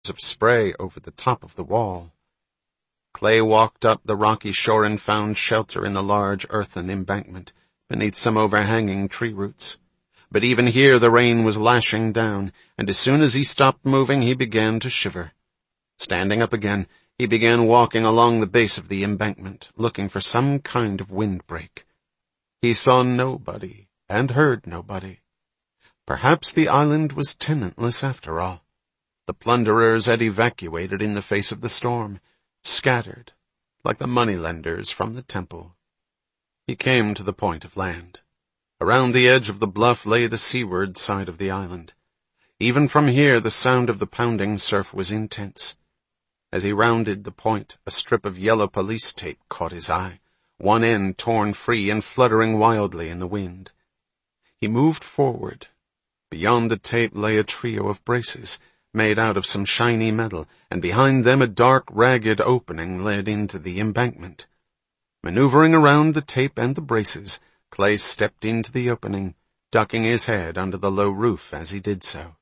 of spray over the top of the wall. Clay walked up the rocky shore and found shelter in the large earthen embankment, beneath some overhanging tree roots. But even here the rain was lashing down, and as soon as he stopped moving he began to shiver. Standing up again, he began walking along the base of the embankment, looking for some kind of windbreak. He saw nobody, and heard nobody. Perhaps the island was tenantless after all. The plunderers had evacuated in the face of the storm, scattered, like the moneylenders from the temple. He came to the point of land. Around the edge of the bluff lay the seaward side of the island. Even from here the sound of the pounding surf was intense. As he rounded the point, a strip of yellow police tape caught his eye, one end torn free and fluttering wildly in the wind. He moved forward. Beyond the tape lay a trio of braces, made out of some shiny metal, and behind them a dark, ragged opening led into the embankment. Maneuvering around the tape and the braces, Clay stepped into the opening, ducking his head under the low roof as he did so.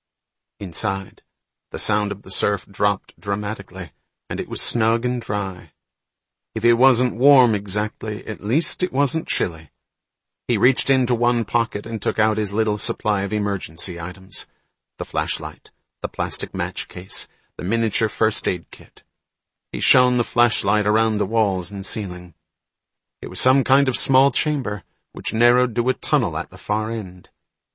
Inside, the sound of the surf dropped dramatically, and it was snug and dry. If it wasn't warm exactly, at least it wasn't chilly. He reached into one pocket and took out his little supply of emergency items: the flashlight, the plastic match case, the miniature first aid kit. He shone the flashlight around the walls and ceiling. It was some kind of small chamber, which narrowed to a tunnel at the far end.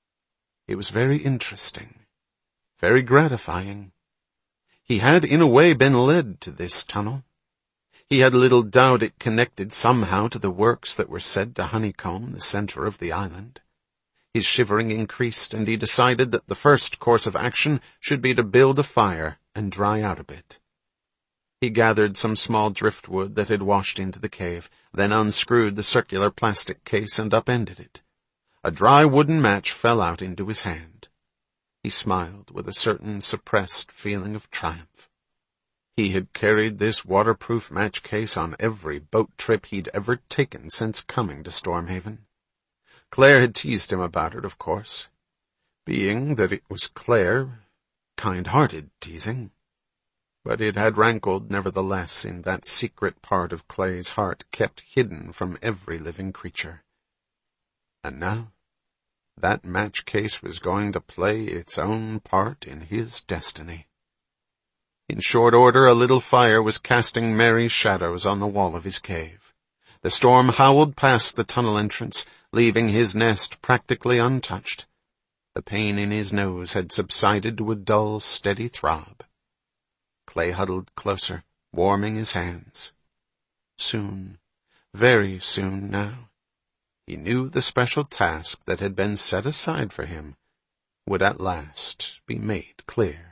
It was very interesting, very gratifying. He had, in a way, been led to this tunnel. He had little doubt it connected somehow to the works that were said to honeycomb the center of the island. His shivering increased, and he decided that the first course of action should be to build a fire and dry out a bit. He gathered some small driftwood that had washed into the cave, then unscrewed the circular plastic case and upended it. A dry wooden match fell out into his hand. He smiled with a certain suppressed feeling of triumph. He had carried this waterproof match case on every boat trip he'd ever taken since coming to Stormhaven. Claire had teased him about it, of course. Being that it was Claire, kind-hearted teasing. But it had rankled nevertheless in that secret part of Clay's heart kept hidden from every living creature. And now, that match case was going to play its own part in his destiny. In short order, a little fire was casting merry shadows on the wall of his cave. The storm howled past the tunnel entrance, leaving his nest practically untouched. The pain in his nose had subsided to a dull, steady throb. Clay huddled closer, warming his hands. Soon, very soon now, he knew the special task that had been set aside for him would at last be made clear.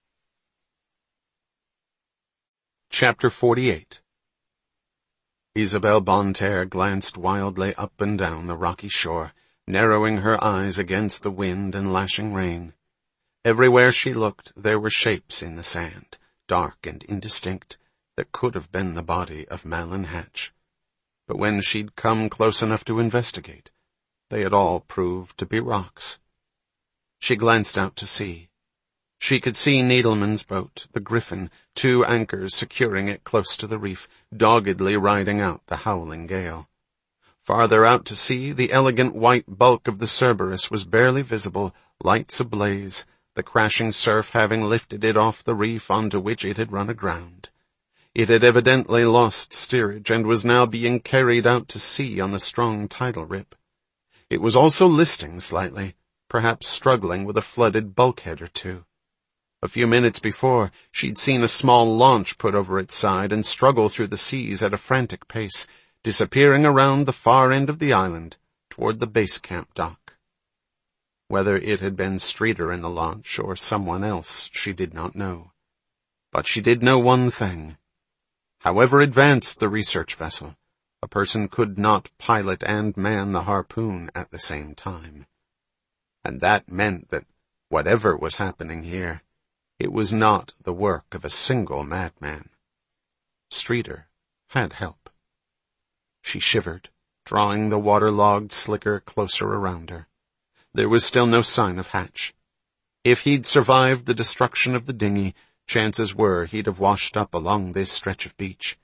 Chapter 48. Isabelle Bonterre glanced wildly up and down the rocky shore, narrowing her eyes against the wind and lashing rain. Everywhere she looked, there were shapes in the sand, dark and indistinct, that could have been the body of Malin Hatch. But when she'd come close enough to investigate, they had all proved to be rocks. She glanced out to sea. She could see Needleman's boat, the Griffin, 2 anchors securing it close to the reef, doggedly riding out the howling gale. Farther out to sea, the elegant white bulk of the Cerberus was barely visible, lights ablaze, the crashing surf having lifted it off the reef onto which it had run aground. It had evidently lost steerage and was now being carried out to sea on the strong tidal rip. It was also listing slightly, perhaps struggling with a flooded bulkhead or two. A few minutes before, she'd seen a small launch put over its side and struggle through the seas at a frantic pace, disappearing around the far end of the island toward the base camp dock. Whether it had been Streeter in the launch or someone else, she did not know. But she did know one thing. However advanced the research vessel, a person could not pilot and man the harpoon at the same time. And that meant that, whatever was happening here, it was not the work of a single madman. Streeter had help. She shivered, drawing the waterlogged slicker closer around her. There was still no sign of Hatch. If he'd survived the destruction of the dinghy, Chances were he'd have washed up along this stretch of beach.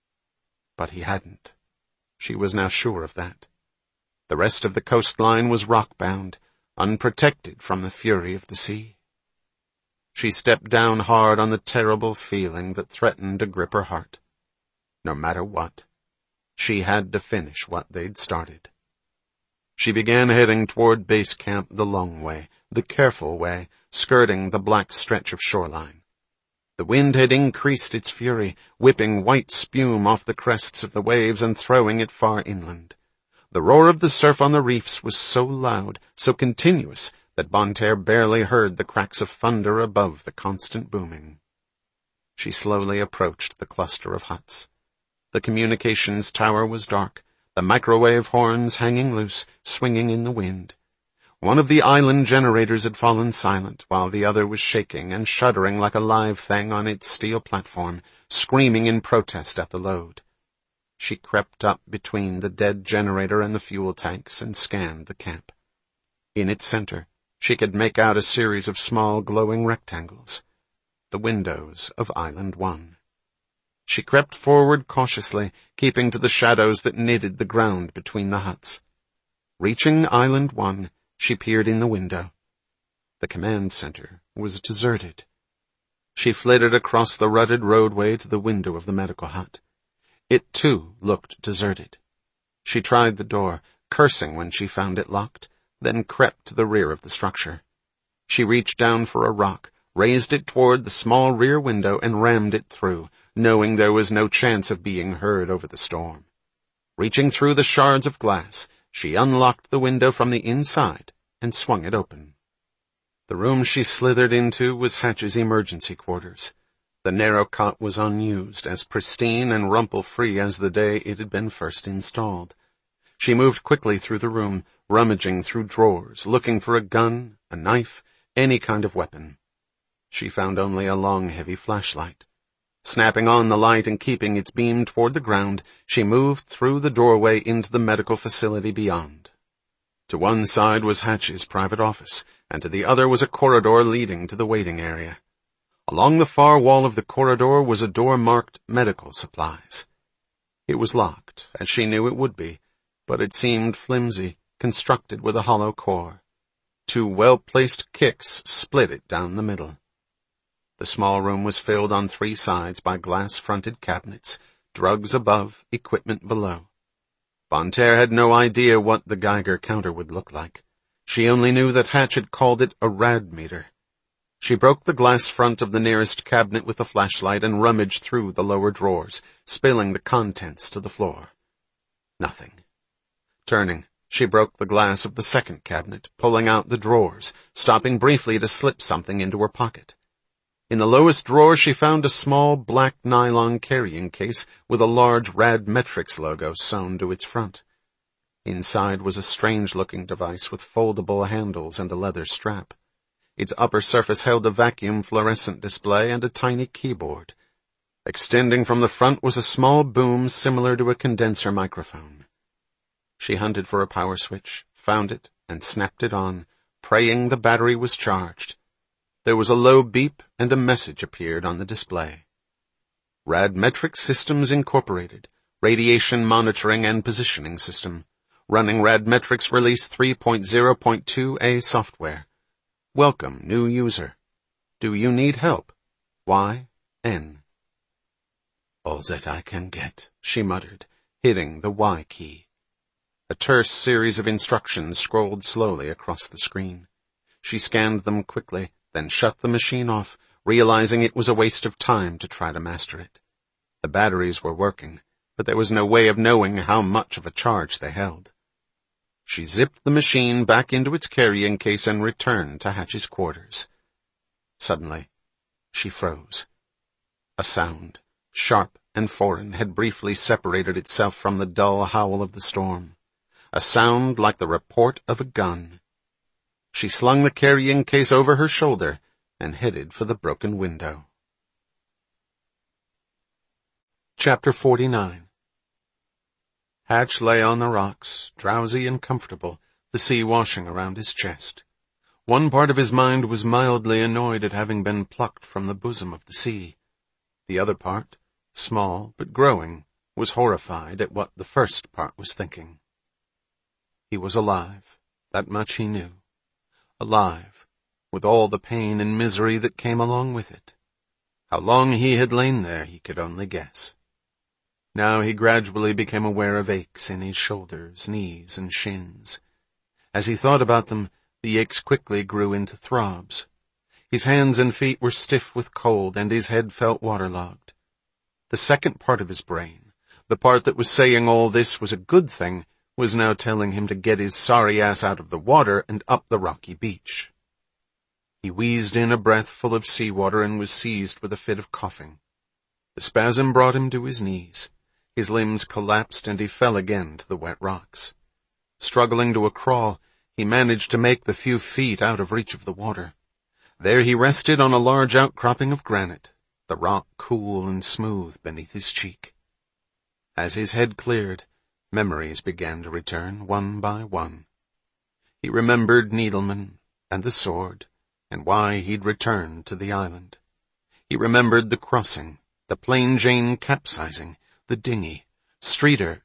But he hadn't. She was now sure of that. The rest of the coastline was rock-bound, unprotected from the fury of the sea. She stepped down hard on the terrible feeling that threatened to grip her heart. No matter what, she had to finish what they'd started. She began heading toward base camp the long way, the careful way, skirting the black stretch of shoreline. The wind had increased its fury, whipping white spume off the crests of the waves and throwing it far inland. The roar of the surf on the reefs was so loud, so continuous, that Bonterre barely heard the cracks of thunder above the constant booming. She slowly approached the cluster of huts. The communications tower was dark, the microwave horns hanging loose, swinging in the wind. One of the island generators had fallen silent, while the other was shaking and shuddering like a live thing on its steel platform, screaming in protest at the load. She crept up between the dead generator and the fuel tanks and scanned the camp. In its center, she could make out a series of small glowing rectangles, the windows of Island 1. She crept forward cautiously, keeping to the shadows that knitted the ground between the huts. Reaching Island 1, she peered in the window. The command center was deserted. She flitted across the rutted roadway to the window of the medical hut. It, too, looked deserted. She tried the door, cursing when she found it locked, then crept to the rear of the structure. She reached down for a rock, raised it toward the small rear window, and rammed it through, knowing there was no chance of being heard over the storm. Reaching through the shards of glass, she unlocked the window from the inside and swung it open. The room she slithered into was Hatch's emergency quarters. The narrow cot was unused, as pristine and rumple-free as the day it had been first installed. She moved quickly through the room, rummaging through drawers, looking for a gun, a knife, any kind of weapon. She found only a long, heavy flashlight. Snapping on the light and keeping its beam toward the ground, she moved through the doorway into the medical facility beyond. To one side was Hatch's private office, and to the other was a corridor leading to the waiting area. Along the far wall of the corridor was a door marked Medical Supplies. It was locked, as she knew it would be, but it seemed flimsy, constructed with a hollow core. Two well-placed kicks split it down the middle. The small room was filled on three sides by glass-fronted cabinets, drugs above, equipment below. Bonterre had no idea what the Geiger counter would look like. She only knew that Hatch had called it a rad meter. She broke the glass front of the nearest cabinet with a flashlight and rummaged through the lower drawers, spilling the contents to the floor. Nothing. Turning, she broke the glass of the second cabinet, pulling out the drawers, stopping briefly to slip something into her pocket. In the lowest drawer she found a small black nylon carrying case with a large Radmetrics logo sewn to its front. Inside was a strange-looking device with foldable handles and a leather strap. Its upper surface held a vacuum fluorescent display and a tiny keyboard. Extending from the front was a small boom similar to a condenser microphone. She hunted for a power switch, found it, and snapped it on, praying the battery was charged. There was a low beep, and a message appeared on the display. Radmetrics Systems Incorporated, Radiation Monitoring and Positioning System, running Radmetrics Release 3.0.2a software. Welcome, new user. Do you need help? Y.N. All that I can get, she muttered, hitting the Y key. A terse series of instructions scrolled slowly across the screen. She scanned them quickly, then shut the machine off, realizing it was a waste of time to try to master it. The batteries were working, but there was no way of knowing how much of a charge they held. She zipped the machine back into its carrying case and returned to Hatch's quarters. Suddenly, she froze. A sound, sharp and foreign, had briefly separated itself from the dull howl of the storm. A sound like the report of a gun. She slung the carrying case over her shoulder and headed for the broken window. Chapter 49. Hatch lay on the rocks, drowsy and comfortable, the sea washing around his chest. One part of his mind was mildly annoyed at having been plucked from the bosom of the sea. The other part, small but growing, was horrified at what the first part was thinking. He was alive, that much he knew. Alive, with all the pain and misery that came along with it. How long he had lain there he could only guess. Now he gradually became aware of aches in his shoulders, knees, and shins. As he thought about them, the aches quickly grew into throbs. His hands and feet were stiff with cold, and his head felt waterlogged. The second part of his brain, the part that was saying all this was a good thing, was now telling him to get his sorry ass out of the water and up the rocky beach. He wheezed in a breath full of seawater and was seized with a fit of coughing. The spasm brought him to his knees. His limbs collapsed and he fell again to the wet rocks. Struggling to a crawl, he managed to make the few feet out of reach of the water. There he rested on a large outcropping of granite, the rock cool and smooth beneath his cheek. As his head cleared, memories began to return one by one. He remembered Needleman and the sword, and why he'd returned to the island. He remembered the crossing, the Plain Jane capsizing, the dinghy, Streeter.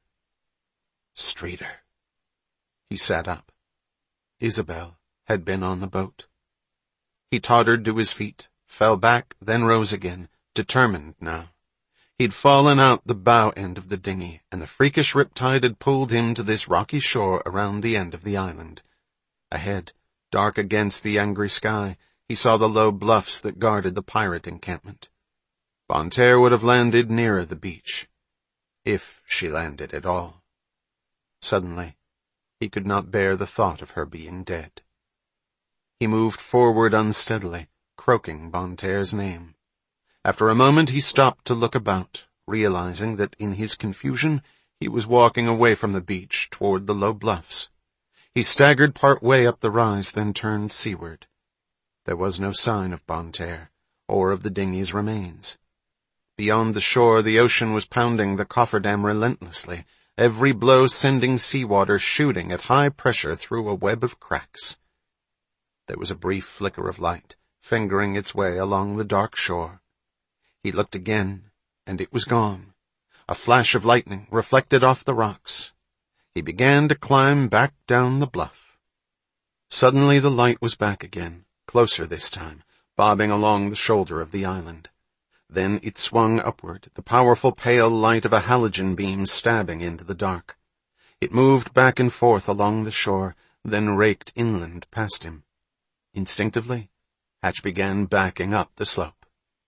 He sat up. Isabel had been on the boat. He tottered to his feet, fell back, then rose again, determined now. He'd fallen out the bow end of the dinghy, and the freakish riptide had pulled him to this rocky shore around the end of the island. Ahead, dark against the angry sky, he saw the low bluffs that guarded the pirate encampment. Bonne Terre would have landed nearer the beach, if she landed at all. Suddenly, he could not bear the thought of her being dead. He moved forward unsteadily, croaking Bonne Terre's name. After a moment he stopped to look about, realizing that in his confusion he was walking away from the beach toward the low bluffs. He staggered part way up the rise, then turned seaward. There was no sign of Bonne Terre, or of the dinghy's remains. Beyond the shore, the ocean was pounding the cofferdam relentlessly, every blow sending seawater shooting at high pressure through a web of cracks. There was a brief flicker of light, fingering its way along the dark shore. He looked again, and it was gone. A flash of lightning reflected off the rocks. He began to climb back down the bluff. Suddenly the light was back again, closer this time, bobbing along the shoulder of the island. Then it swung upward, the powerful pale light of a halogen beam stabbing into the dark. It moved back and forth along the shore, then raked inland past him. Instinctively, Hatch began backing up the slope.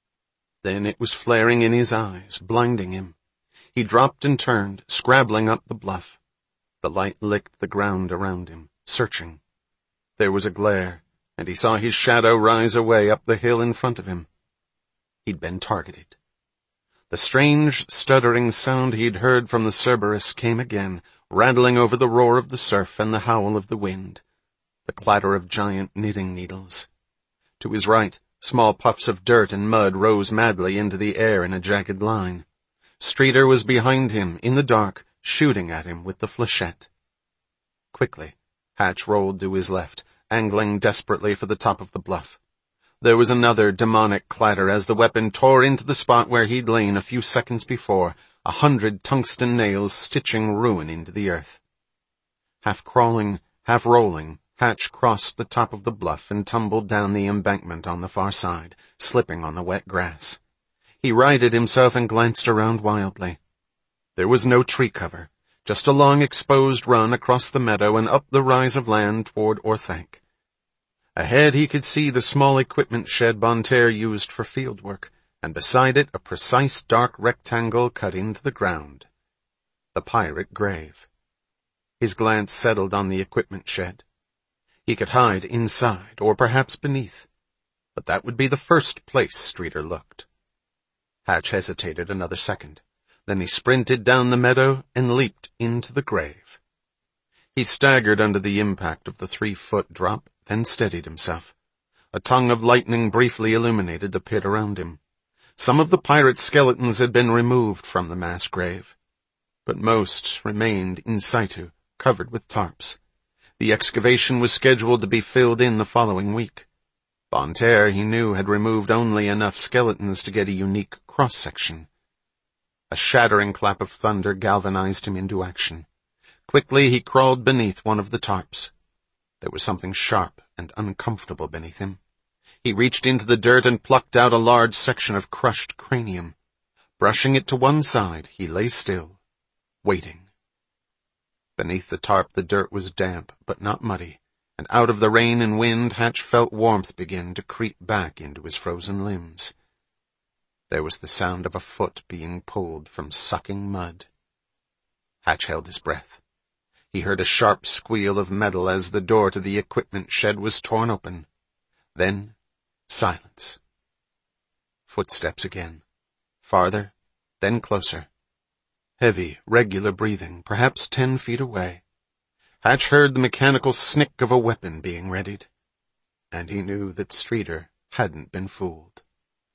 Then it was flaring in his eyes, blinding him. He dropped and turned, scrabbling up the bluff. The light licked the ground around him, searching. There was a glare, and he saw his shadow rise away up the hill in front of him. He'd been targeted. The strange, stuttering sound he'd heard from the Cerberus came again, rattling over the roar of the surf and the howl of the wind, the clatter of giant knitting needles. To his right, small puffs of dirt and mud rose madly into the air in a jagged line. Streeter was behind him, in the dark, shooting at him with the flechette. Quickly, Hatch rolled to his left, angling desperately for the top of the bluff. There was another demonic clatter as the weapon tore into the spot where he'd lain a few seconds before, 100 tungsten nails stitching ruin into the earth. Half crawling, half rolling, Hatch crossed the top of the bluff and tumbled down the embankment on the far side, slipping on the wet grass. He righted himself and glanced around wildly. There was no tree cover, just a long exposed run across the meadow and up the rise of land toward Orthanc. Ahead he could see the small equipment shed Bonne Terre used for field work, and beside it a precise dark rectangle cut into the ground. The pirate grave. His glance settled on the equipment shed. He could hide inside, or perhaps beneath, but that would be the first place Streeter looked. Hatch hesitated another second. Then he sprinted down the meadow and leaped into the grave. He staggered under the impact of the 3-foot drop, then steadied himself. A tongue of lightning briefly illuminated the pit around him. Some of the pirate skeletons had been removed from the mass grave, but most remained in situ, covered with tarps. The excavation was scheduled to be filled in the following week. Von Terre, he knew, had removed only enough skeletons to get a unique cross-section. A shattering clap of thunder galvanized him into action. Quickly he crawled beneath one of the tarps. There was something sharp and uncomfortable beneath him. He reached into the dirt and plucked out a large section of crushed cranium. Brushing it to one side, he lay still, waiting. Beneath the tarp the dirt was damp, but not muddy, and out of the rain and wind Hatch felt warmth begin to creep back into his frozen limbs. There was the sound of a foot being pulled from sucking mud. Hatch held his breath. He heard a sharp squeal of metal as the door to the equipment shed was torn open. Then, silence. Footsteps again. Farther, then closer. Heavy, regular breathing, perhaps 10 feet away. Hatch heard the mechanical snick of a weapon being readied. And he knew that Streeter hadn't been fooled.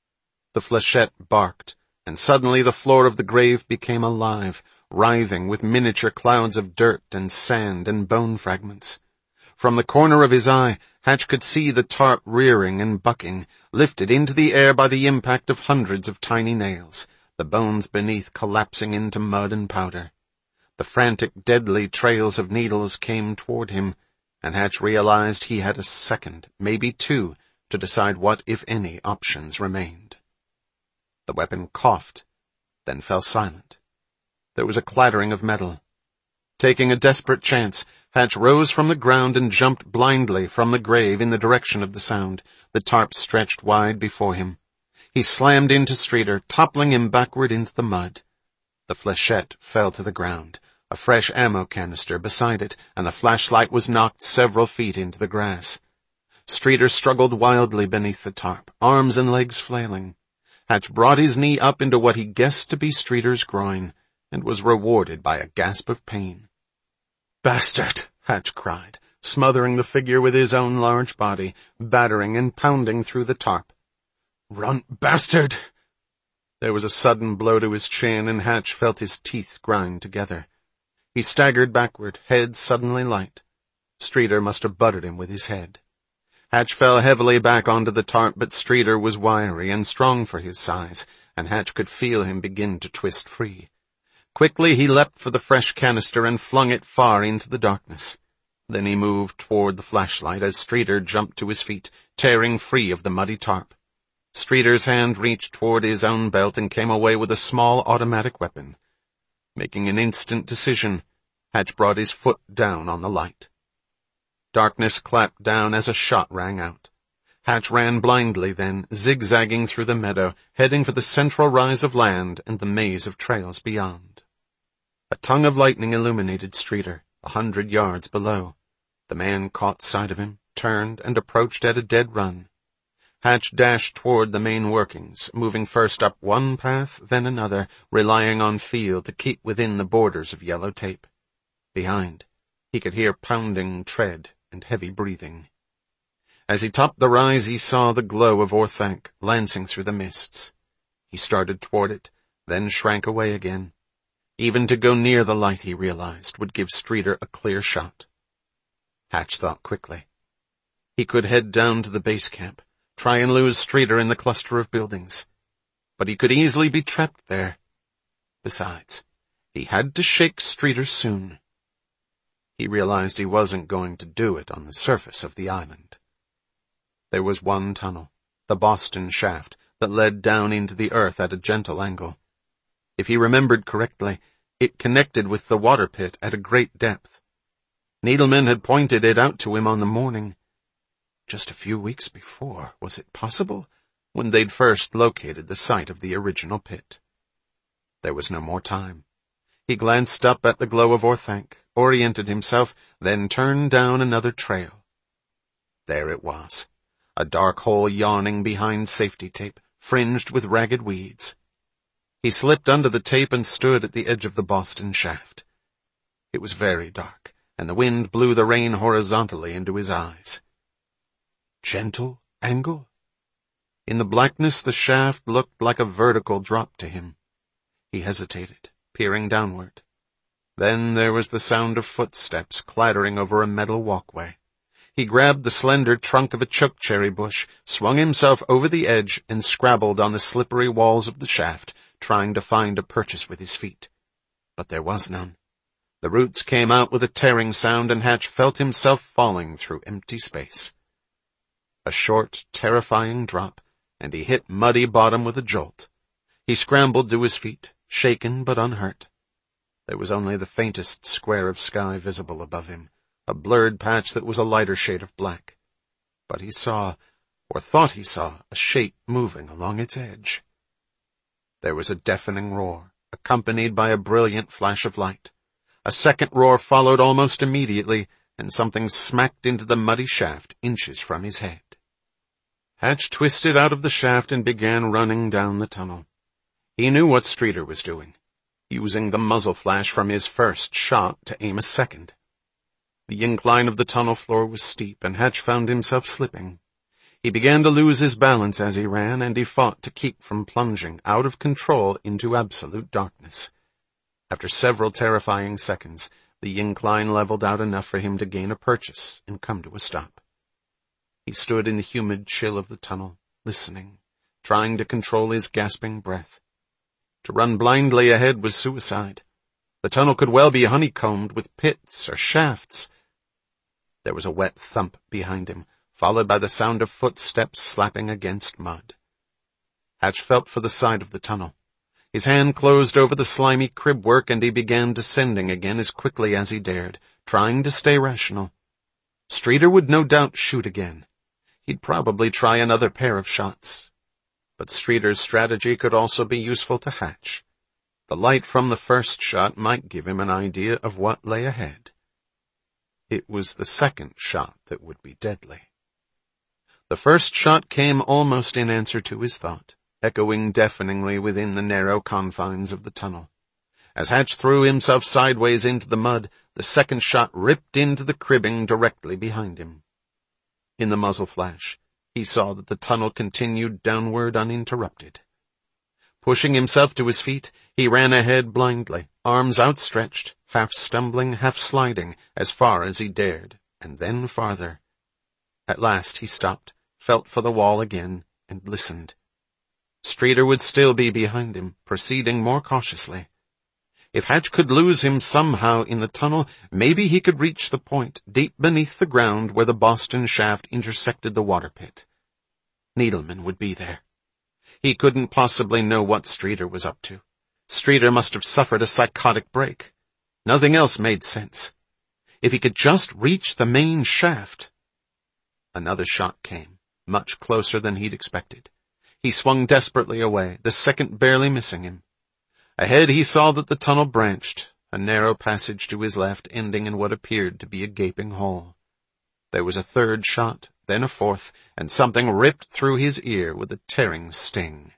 The flechette barked, and suddenly the floor of the grave became alive, writhing with miniature clouds of dirt and sand and bone fragments. From the corner of his eye, Hatch could see the tarp rearing and bucking, lifted into the air by the impact of hundreds of tiny nails, the bones beneath collapsing into mud and powder. The frantic, deadly trails of needles came toward him, and Hatch realized he had a second, maybe 2, to decide what, if any, options remained. The weapon coughed, then fell silent. There was a clattering of metal. Taking a desperate chance, Hatch rose from the ground and jumped blindly from the grave in the direction of the sound, the tarp stretched wide before him. He slammed into Streeter, toppling him backward into the mud. The flechette fell to the ground, a fresh ammo canister beside it, and the flashlight was knocked several feet into the grass. Streeter struggled wildly beneath the tarp, arms and legs flailing. Hatch brought his knee up into what he guessed to be Streeter's groin, and was rewarded by a gasp of pain. "Bastard!" Hatch cried, smothering the figure with his own large body, battering and pounding through the tarp. "Run, bastard!" There was a sudden blow to his chin, and Hatch felt his teeth grind together. He staggered backward, head suddenly light. Streeter must have butted him with his head. Hatch fell heavily back onto the tarp, but Streeter was wiry and strong for his size, and Hatch could feel him begin to twist free. Quickly he leapt for the fresh canister and flung it far into the darkness. Then he moved toward the flashlight as Streeter jumped to his feet, tearing free of the muddy tarp. Streeter's hand reached toward his own belt and came away with a small automatic weapon. Making an instant decision, Hatch brought his foot down on the light. Darkness clapped down as a shot rang out. Hatch ran blindly then, zigzagging through the meadow, heading for the central rise of land and the maze of trails beyond. A tongue of lightning illuminated Streeter, 100 yards below. The man caught sight of him, turned, and approached at a dead run. Hatch dashed toward the main workings, moving first up one path, then another, relying on feel to keep within the borders of yellow tape. Behind, he could hear pounding tread and heavy breathing. As he topped the rise, he saw the glow of Orthanc lancing through the mists. He started toward it, then shrank away again. Even to go near the light, he realized, would give Streeter a clear shot. Hatch thought quickly. He could head down to the base camp, try and lose Streeter in the cluster of buildings. But he could easily be trapped there. Besides, he had to shake Streeter soon. He realized he wasn't going to do it on the surface of the island. There was one tunnel, the Boston shaft, that led down into the earth at a gentle angle. If he remembered correctly, it connected with the water pit at a great depth. Needleman had pointed it out to him on the morning. Just a few weeks before, was it possible, when they'd first located the site of the original pit. There was no more time. He glanced up at the glow of Orthanc, oriented himself, then turned down another trail. There it was, a dark hole yawning behind safety tape, fringed with ragged weeds. He slipped under the tape and stood at the edge of the Boston shaft. It was very dark, and the wind blew the rain horizontally into his eyes. Gentle angle? In the blackness, the shaft looked like a vertical drop to him. He hesitated, peering downward. Then there was the sound of footsteps clattering over a metal walkway. He grabbed the slender trunk of a chokecherry bush, swung himself over the edge, and scrabbled on the slippery walls of the shaft, trying to find a purchase with his feet. But there was none. The roots came out with a tearing sound, and Hatch felt himself falling through empty space. A short, terrifying drop, and he hit muddy bottom with a jolt. He scrambled to his feet, shaken but unhurt. There was only the faintest square of sky visible above him, a blurred patch that was a lighter shade of black. But he saw, or thought he saw, a shape moving along its edge. There was a deafening roar, accompanied by a brilliant flash of light. A second roar followed almost immediately, and something smacked into the muddy shaft inches from his head. Hatch twisted out of the shaft and began running down the tunnel. He knew what Streeter was doing, using the muzzle flash from his first shot to aim a second. The incline of the tunnel floor was steep, and Hatch found himself slipping. He began to lose his balance as he ran, and he fought to keep from plunging out of control into absolute darkness. After several terrifying seconds, the incline leveled out enough for him to gain a purchase and come to a stop. He stood in the humid chill of the tunnel, listening, trying to control his gasping breath. To run blindly ahead was suicide. The tunnel could well be honeycombed with pits or shafts. There was a wet thump behind him, followed by the sound of footsteps slapping against mud. Hatch felt for the side of the tunnel. His hand closed over the slimy crib work, and he began descending again as quickly as he dared, trying to stay rational. Streeter would no doubt shoot again. He'd probably try another pair of shots. But Streeter's strategy could also be useful to Hatch. The light from the first shot might give him an idea of what lay ahead. It was the second shot that would be deadly. The first shot came almost in answer to his thought, echoing deafeningly within the narrow confines of the tunnel. As Hatch threw himself sideways into the mud, the second shot ripped into the cribbing directly behind him. In the muzzle flash, he saw that the tunnel continued downward uninterrupted. Pushing himself to his feet, he ran ahead blindly, arms outstretched, half stumbling, half sliding, as far as he dared, and then farther. At last he stopped, felt for the wall again, and listened. Streeter would still be behind him, proceeding more cautiously. If Hatch could lose him somehow in the tunnel, maybe he could reach the point deep beneath the ground where the Boston shaft intersected the water pit. Needleman would be there. He couldn't possibly know what Streeter was up to. Streeter must have suffered a psychotic break. Nothing else made sense. If he could just reach the main shaft. Another shot came, much closer than he'd expected. He swung desperately away, the second barely missing him. Ahead he saw that the tunnel branched, a narrow passage to his left ending in what appeared to be a gaping hole. There was a third shot, then a fourth, and something ripped through his ear with a tearing sting.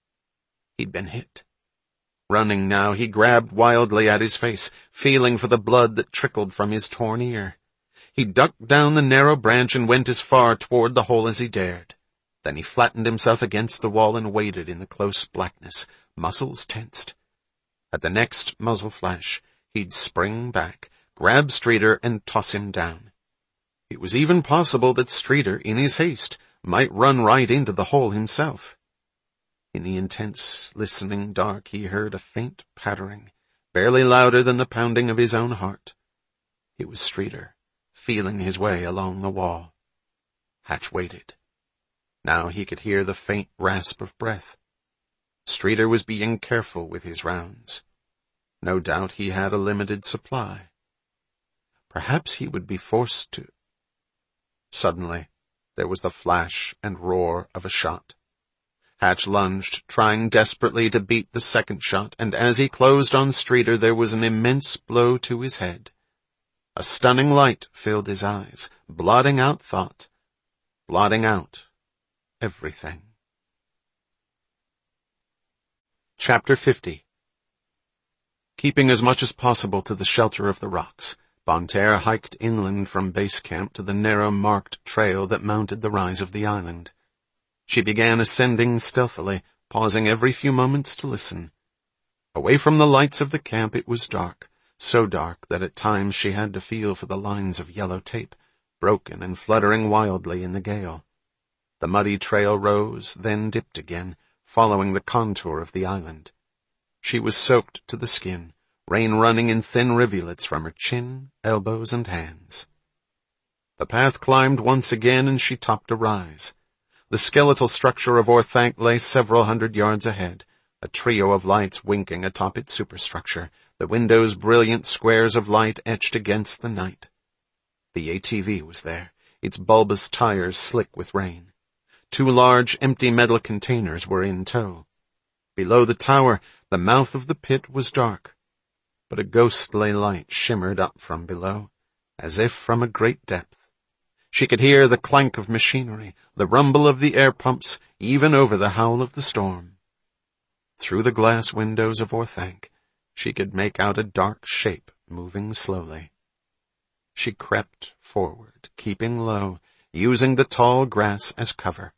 He'd been hit. Running now, he grabbed wildly at his face, feeling for the blood that trickled from his torn ear. He ducked down the narrow branch and went as far toward the hole as he dared. Then he flattened himself against the wall and waited in the close blackness, muscles tensed. At the next muzzle flash, he'd spring back, grab Streeter, and toss him down. It was even possible that Streeter, in his haste, might run right into the hole himself. In the intense, listening dark, he heard a faint pattering, barely louder than the pounding of his own heart. It was Streeter, feeling his way along the wall. Hatch waited. Now he could hear the faint rasp of breath. Streeter was being careful with his rounds. No doubt he had a limited supply. Perhaps he would be forced to. Suddenly, there was the flash and roar of a shot. Hatch lunged, trying desperately to beat the second shot, and as he closed on Streeter, there was an immense blow to his head. A stunning light filled his eyes, blotting out thought, blotting out everything. Chapter 50. Keeping as much as possible to the shelter of the rocks, Bonne Terre hiked inland from base camp to the narrow marked trail that mounted the rise of the island. She began ascending stealthily, pausing every few moments to listen. Away from the lights of the camp it was dark, so dark that at times she had to feel for the lines of yellow tape, broken and fluttering wildly in the gale. The muddy trail rose, then dipped again, following the contour of the island. She was soaked to the skin, rain running in thin rivulets from her chin, elbows, and hands. The path climbed once again, and she topped a rise. The skeletal structure of Orthanc lay several hundred yards ahead, a trio of lights winking atop its superstructure, the windows brilliant squares of light etched against the night. The ATV was there, its bulbous tires slick with rain. 2 large, empty metal containers were in tow. Below the tower, the mouth of the pit was dark, but a ghostly light shimmered up from below, as if from a great depth. She could hear the clank of machinery, the rumble of the air pumps, even over the howl of the storm. Through the glass windows of Orthanc, she could make out a dark shape moving slowly. She crept forward, keeping low, using the tall grass as cover.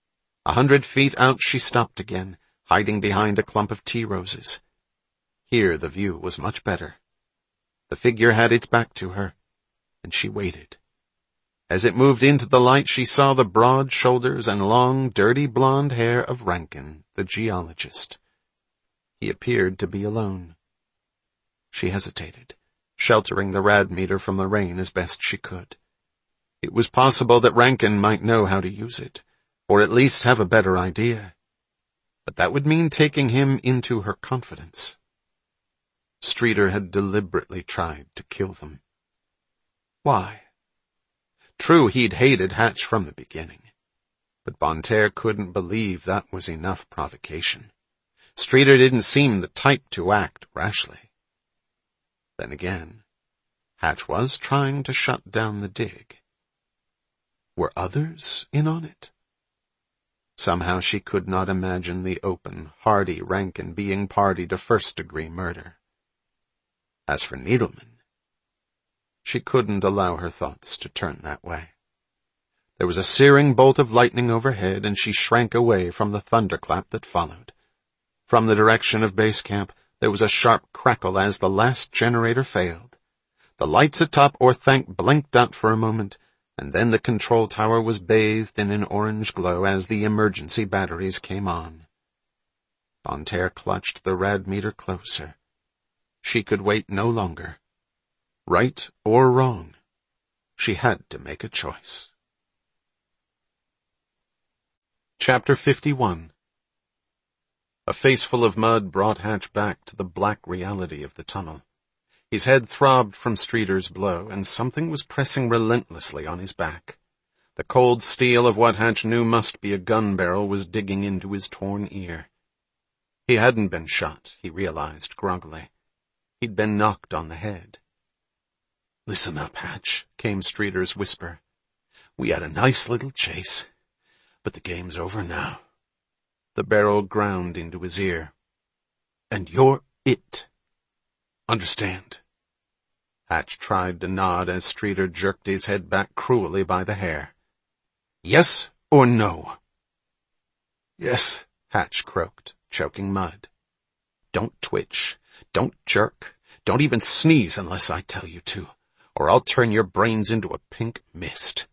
100 feet out she stopped again, hiding behind a clump of tea roses. Here the view was much better. The figure had its back to her, and she waited. As it moved into the light, she saw the broad shoulders and long, dirty blonde hair of Rankin, the geologist. He appeared to be alone. She hesitated, sheltering the rad meter from the rain as best she could. It was possible that Rankin might know how to use it, or at least have a better idea. But that would mean taking him into her confidence. Streeter had deliberately tried to kill them. Why? True, he'd hated Hatch from the beginning, but Bonne Terre couldn't believe that was enough provocation. Streeter didn't seem the type to act rashly. Then again, Hatch was trying to shut down the dig. Were others in on it? Somehow she could not imagine the open, hardy Rankin being party to first-degree murder. As for Needleman, she couldn't allow her thoughts to turn that way. There was a searing bolt of lightning overhead, and she shrank away from the thunderclap that followed. From the direction of base camp, there was a sharp crackle as the last generator failed. The lights atop Orthanc blinked out for a moment, and then the control tower was bathed in an orange glow as the emergency batteries came on. Bonne Terre clutched the rad meter closer. She could wait no longer. Right or wrong, she had to make a choice. Chapter 51. A faceful of mud brought Hatch back to the black reality of the tunnel. His head throbbed from Streeter's blow, and something was pressing relentlessly on his back. The cold steel of what Hatch knew must be a gun barrel was digging into his torn ear. He hadn't been shot, he realized groggily. He'd been knocked on the head. "Listen up, Hatch," came Streeter's whisper. "We had a nice little chase, but the game's over now." The barrel ground into his ear. "And you're it. Understand?" Hatch tried to nod as Streeter jerked his head back cruelly by the hair. "Yes or no?" "Yes," Hatch croaked, choking mud. "Don't twitch. Don't jerk. Don't even sneeze unless I tell you to, or I'll turn your brains into a pink mist."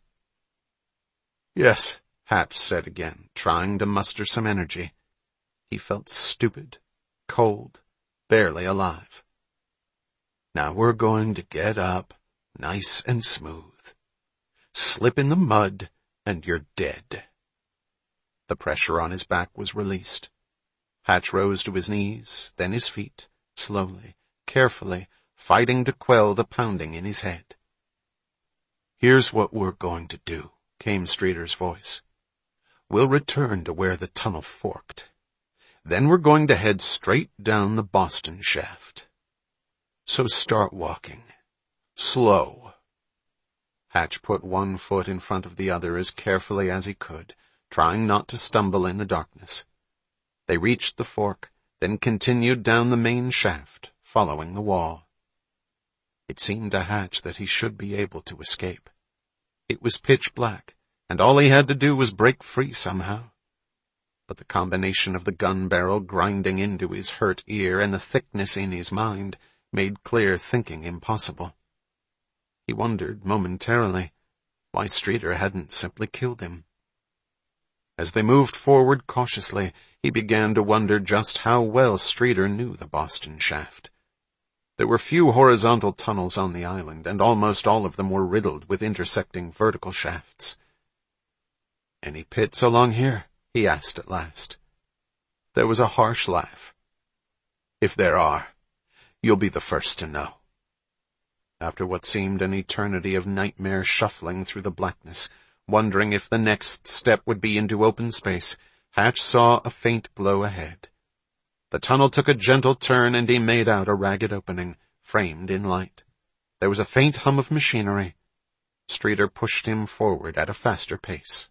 "Yes," Hatch said again, trying to muster some energy. He felt stupid, cold, barely alive. "Now we're going to get up, nice and smooth. Slip in the mud, and you're dead." The pressure on his back was released. Hatch rose to his knees, then his feet, slowly, carefully, fighting to quell the pounding in his head. "Here's what we're going to do," came Streeter's voice. "We'll return to where the tunnel forked. Then we're going to head straight down the Boston shaft. So start walking. Slow." Hatch put one foot in front of the other as carefully as he could, trying not to stumble in the darkness. They reached the fork, then continued down the main shaft, following the wall. It seemed to Hatch that he should be able to escape. It was pitch black, and all he had to do was break free somehow. But the combination of the gun barrel grinding into his hurt ear and the thickness in his mind made clear thinking impossible. He wondered momentarily why Streeter hadn't simply killed him. As they moved forward cautiously, he began to wonder just how well Streeter knew the Boston shaft. There were few horizontal tunnels on the island, and almost all of them were riddled with intersecting vertical shafts. "Any pits along here?" he asked at last. There was a harsh laugh. "If there are, you'll be the first to know." After what seemed an eternity of nightmare shuffling through the blackness, wondering if the next step would be into open space, Hatch saw a faint glow ahead. The tunnel took a gentle turn and he made out a ragged opening, framed in light. There was a faint hum of machinery. Streeter pushed him forward at a faster pace.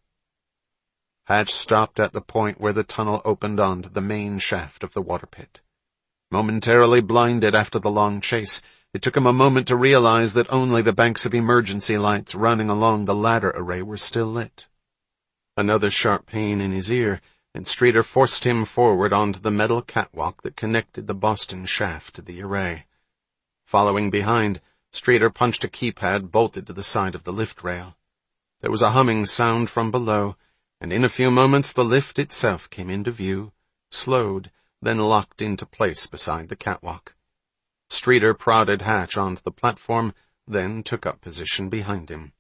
Hatch stopped at the point where the tunnel opened onto the main shaft of the water pit. Momentarily blinded after the long chase, it took him a moment to realize that only the banks of emergency lights running along the ladder array were still lit. Another sharp pain in his ear, and Streeter forced him forward onto the metal catwalk that connected the Boston shaft to the array. Following behind, Streeter punched a keypad bolted to the side of the lift rail. There was a humming sound from below, and in a few moments the lift itself came into view, slowed, then locked into place beside the catwalk. Streeter prodded Hatch onto the platform, then took up position behind him.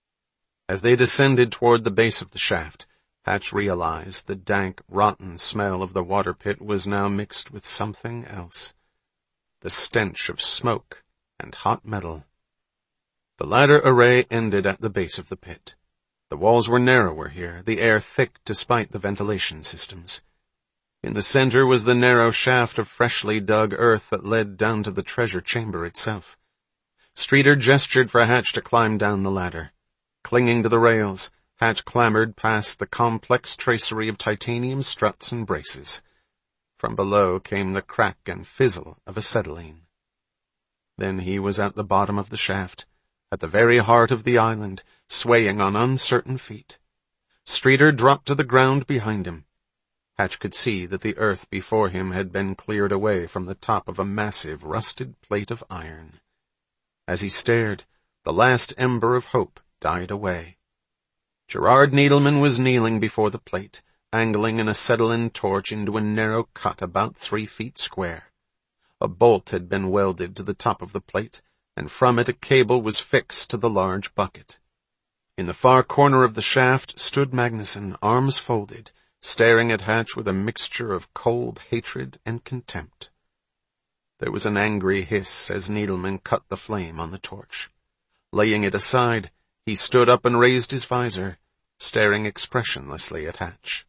As they descended toward the base of the shaft, Hatch realized the dank, rotten smell of the water pit was now mixed with something else. The stench of smoke and hot metal. The ladder array ended at the base of the pit. The walls were narrower here, the air thick despite the ventilation systems. In the center was the narrow shaft of freshly dug earth that led down to the treasure chamber itself. Streeter gestured for Hatch to climb down the ladder. Clinging to the rails, Hatch clambered past the complex tracery of titanium struts and braces. From below came the crack and fizzle of acetylene. Then he was at the bottom of the shaft, at the very heart of the island, swaying on uncertain feet. Streeter dropped to the ground behind him. Hatch could see that the earth before him had been cleared away from the top of a massive, rusted plate of iron. As he stared, the last ember of hope died away. Gerard Needleman was kneeling before the plate, angling an acetylene torch into a narrow cut about 3 feet square. A bolt had been welded to the top of the plate, and from it a cable was fixed to the large bucket. In the far corner of the shaft stood Magnuson, arms folded, staring at Hatch with a mixture of cold hatred and contempt. There was an angry hiss as Needleman cut the flame on the torch. Laying it aside, he stood up and raised his visor, staring expressionlessly at Hatch.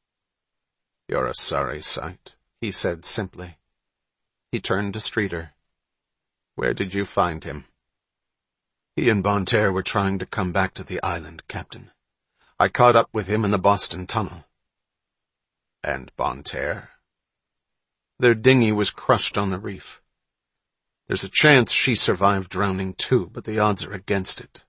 "You're a sorry sight," he said simply. He turned to Streeter. "Where did you find him?" "He and Bonterre were trying to come back to the island, Captain. I caught up with him in the Boston tunnel." "And Bonterre?" "Their dinghy was crushed on the reef. There's a chance she survived drowning too, but the odds are against it."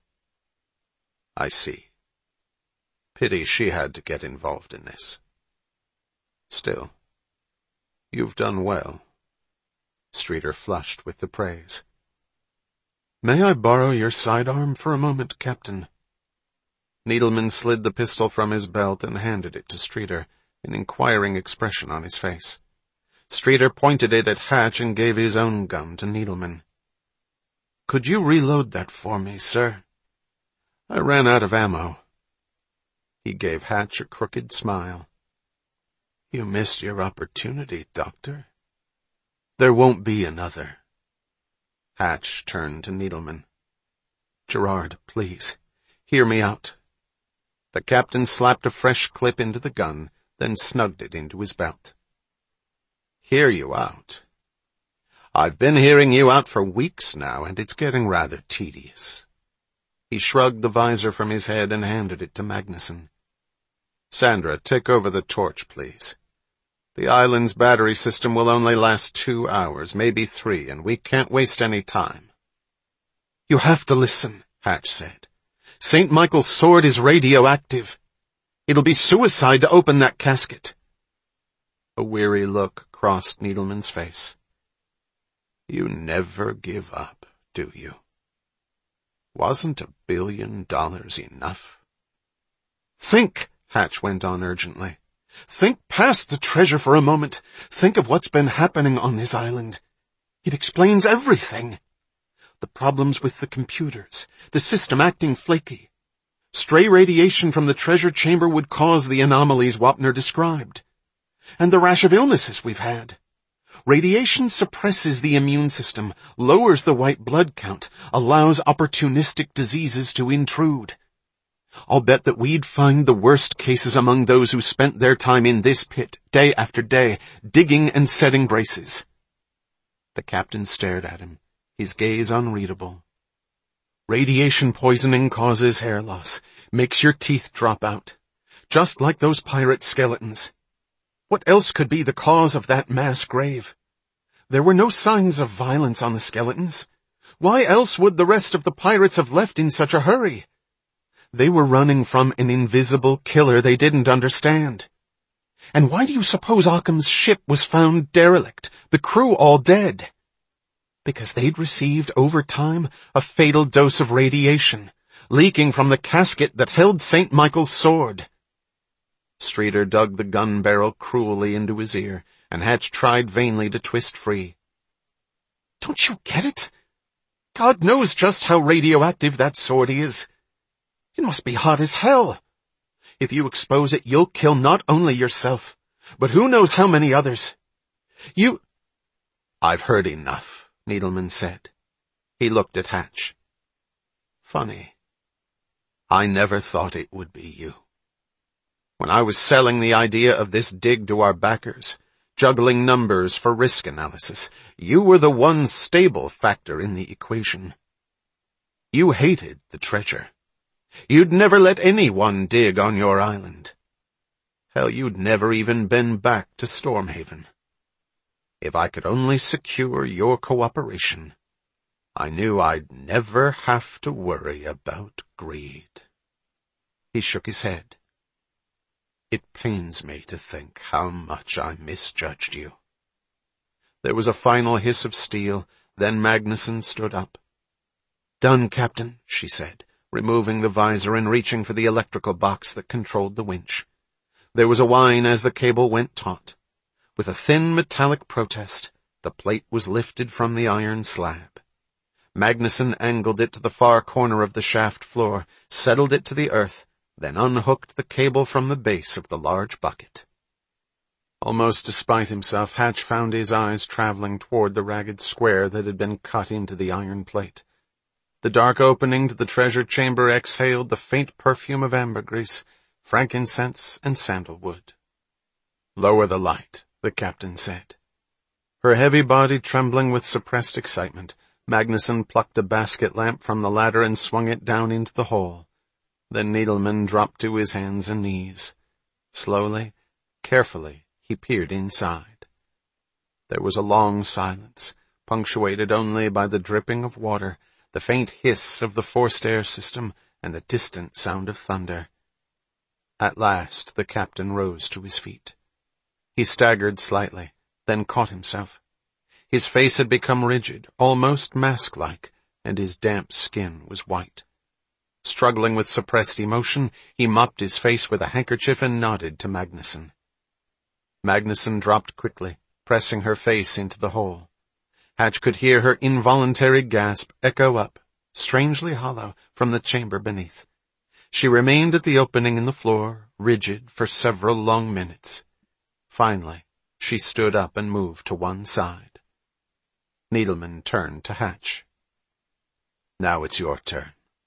"I see. Pity she had to get involved in this. Still, you've done well." Streeter flushed with the praise. "May I borrow your sidearm for a moment, Captain?" Needleman slid the pistol from his belt and handed it to Streeter, an inquiring expression on his face. Streeter pointed it at Hatch and gave his own gun to Needleman. "Could you reload that for me, sir?" "I ran out of ammo." He gave Hatch a crooked smile. "You missed your opportunity, Doctor. There won't be another." Hatch turned to Needleman. "Gerard, please, hear me out." The captain slapped a fresh clip into the gun, then snugged it into his belt. "Hear you out? I've been hearing you out for weeks now, and it's getting rather tedious." He shrugged the visor from his head and handed it to Magnuson. "Sandra, take over the torch, please. The island's battery system will only last 2 hours, maybe 3, and we can't waste any time." "You have to listen," Hatch said. "St. Michael's sword is radioactive. It'll be suicide to open that casket." A weary look crossed Needleman's face. You never give up, do you? Wasn't $1 billion enough? Think, Hatch went on urgently. Think past the treasure for a moment. Think of what's been happening on this island. It explains everything. The problems with the computers, the system acting flaky. Stray radiation from the treasure chamber would cause the anomalies Wapner described. And the rash of illnesses we've had. Radiation suppresses the immune system, lowers the white blood count, allows opportunistic diseases to intrude. I'll bet that we'd find the worst cases among those who spent their time in this pit, day after day, digging and setting braces. The captain stared at him, his gaze unreadable. Radiation poisoning causes hair loss, makes your teeth drop out, just like those pirate skeletons. What else could be the cause of that mass grave? There were no signs of violence on the skeletons. Why else would the rest of the pirates have left in such a hurry? They were running from an invisible killer they didn't understand. And why do you suppose Occam's ship was found derelict, the crew all dead? Because they'd received, over time, a fatal dose of radiation, leaking from the casket that held St. Michael's sword. Streeter dug the gun barrel cruelly into his ear, and Hatch tried vainly to twist free. Don't you get it? God knows just how radioactive that sword is. It must be hot as hell. If you expose it, you'll kill not only yourself, but who knows how many others. I've heard enough, Needleman said. He looked at Hatch. Funny. I never thought it would be you. When I was selling the idea of this dig to our backers, juggling numbers for risk analysis, you were the one stable factor in the equation. You hated the treasure. You'd never let anyone dig on your island. Hell, you'd never even been back to Stormhaven. If I could only secure your cooperation, I knew I'd never have to worry about greed. He shook his head. It pains me to think how much I misjudged you. There was a final hiss of steel, then Magnusson stood up. Done, Captain, she said, removing the visor and reaching for the electrical box that controlled the winch. There was a whine as the cable went taut. With a thin metallic protest, the plate was lifted from the iron slab. Magnusson angled it to the far corner of the shaft floor, settled it to the earth, then unhooked the cable from the base of the large bucket. Almost despite himself, Hatch found his eyes traveling toward the ragged square that had been cut into the iron plate. The dark opening to the treasure chamber exhaled the faint perfume of ambergris, frankincense, and sandalwood. Lower the light, the captain said. Her heavy body trembling with suppressed excitement, Magnusson plucked a basket lamp from the ladder and swung it down into the hole. Then Needleman dropped to his hands and knees. Slowly, carefully, he peered inside. There was a long silence, punctuated only by the dripping of water, the faint hiss of the forced air system, and the distant sound of thunder. At last the captain rose to his feet. He staggered slightly, then caught himself. His face had become rigid, almost mask-like, and his damp skin was white. Struggling with suppressed emotion, he mopped his face with a handkerchief and nodded to Magnusson. Magnusson dropped quickly, pressing her face into the hole. Hatch could hear her involuntary gasp echo up, strangely hollow, from the chamber beneath. She remained at the opening in the floor, rigid, for several long minutes. Finally, she stood up and moved to one side. Needleman turned to Hatch. Now it's your turn.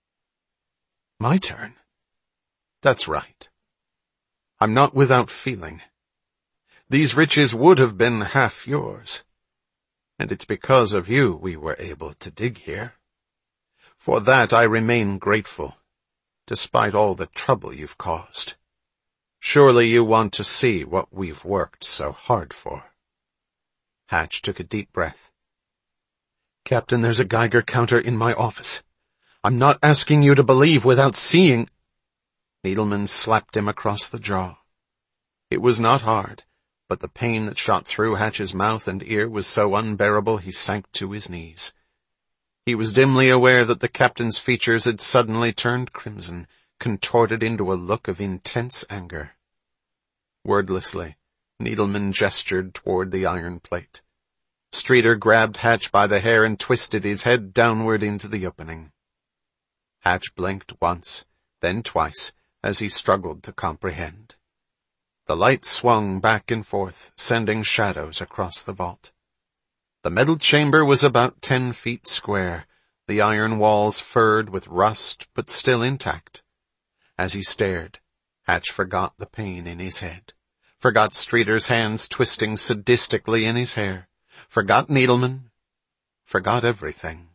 My turn? That's right. I'm not without feeling. These riches would have been half yours. And it's because of you we were able to dig here. For that I remain grateful, despite all the trouble you've caused. Surely you want to see what we've worked so hard for. Hatch took a deep breath. Captain, there's a Geiger counter in my office. I'm not asking you to believe without seeing. Needleman slapped him across the jaw. It was not hard, but the pain that shot through Hatch's mouth and ear was so unbearable he sank to his knees. He was dimly aware that the captain's features had suddenly turned crimson, contorted into a look of intense anger. Wordlessly, Needleman gestured toward the iron plate. Streeter grabbed Hatch by the hair and twisted his head downward into the opening. Hatch blinked once, then twice, as he struggled to comprehend. The light swung back and forth, sending shadows across the vault. The metal chamber was about 10 feet square, the iron walls furred with rust but still intact. As he stared, Hatch forgot the pain in his head, forgot Streeter's hands twisting sadistically in his hair, forgot Needleman, forgot everything.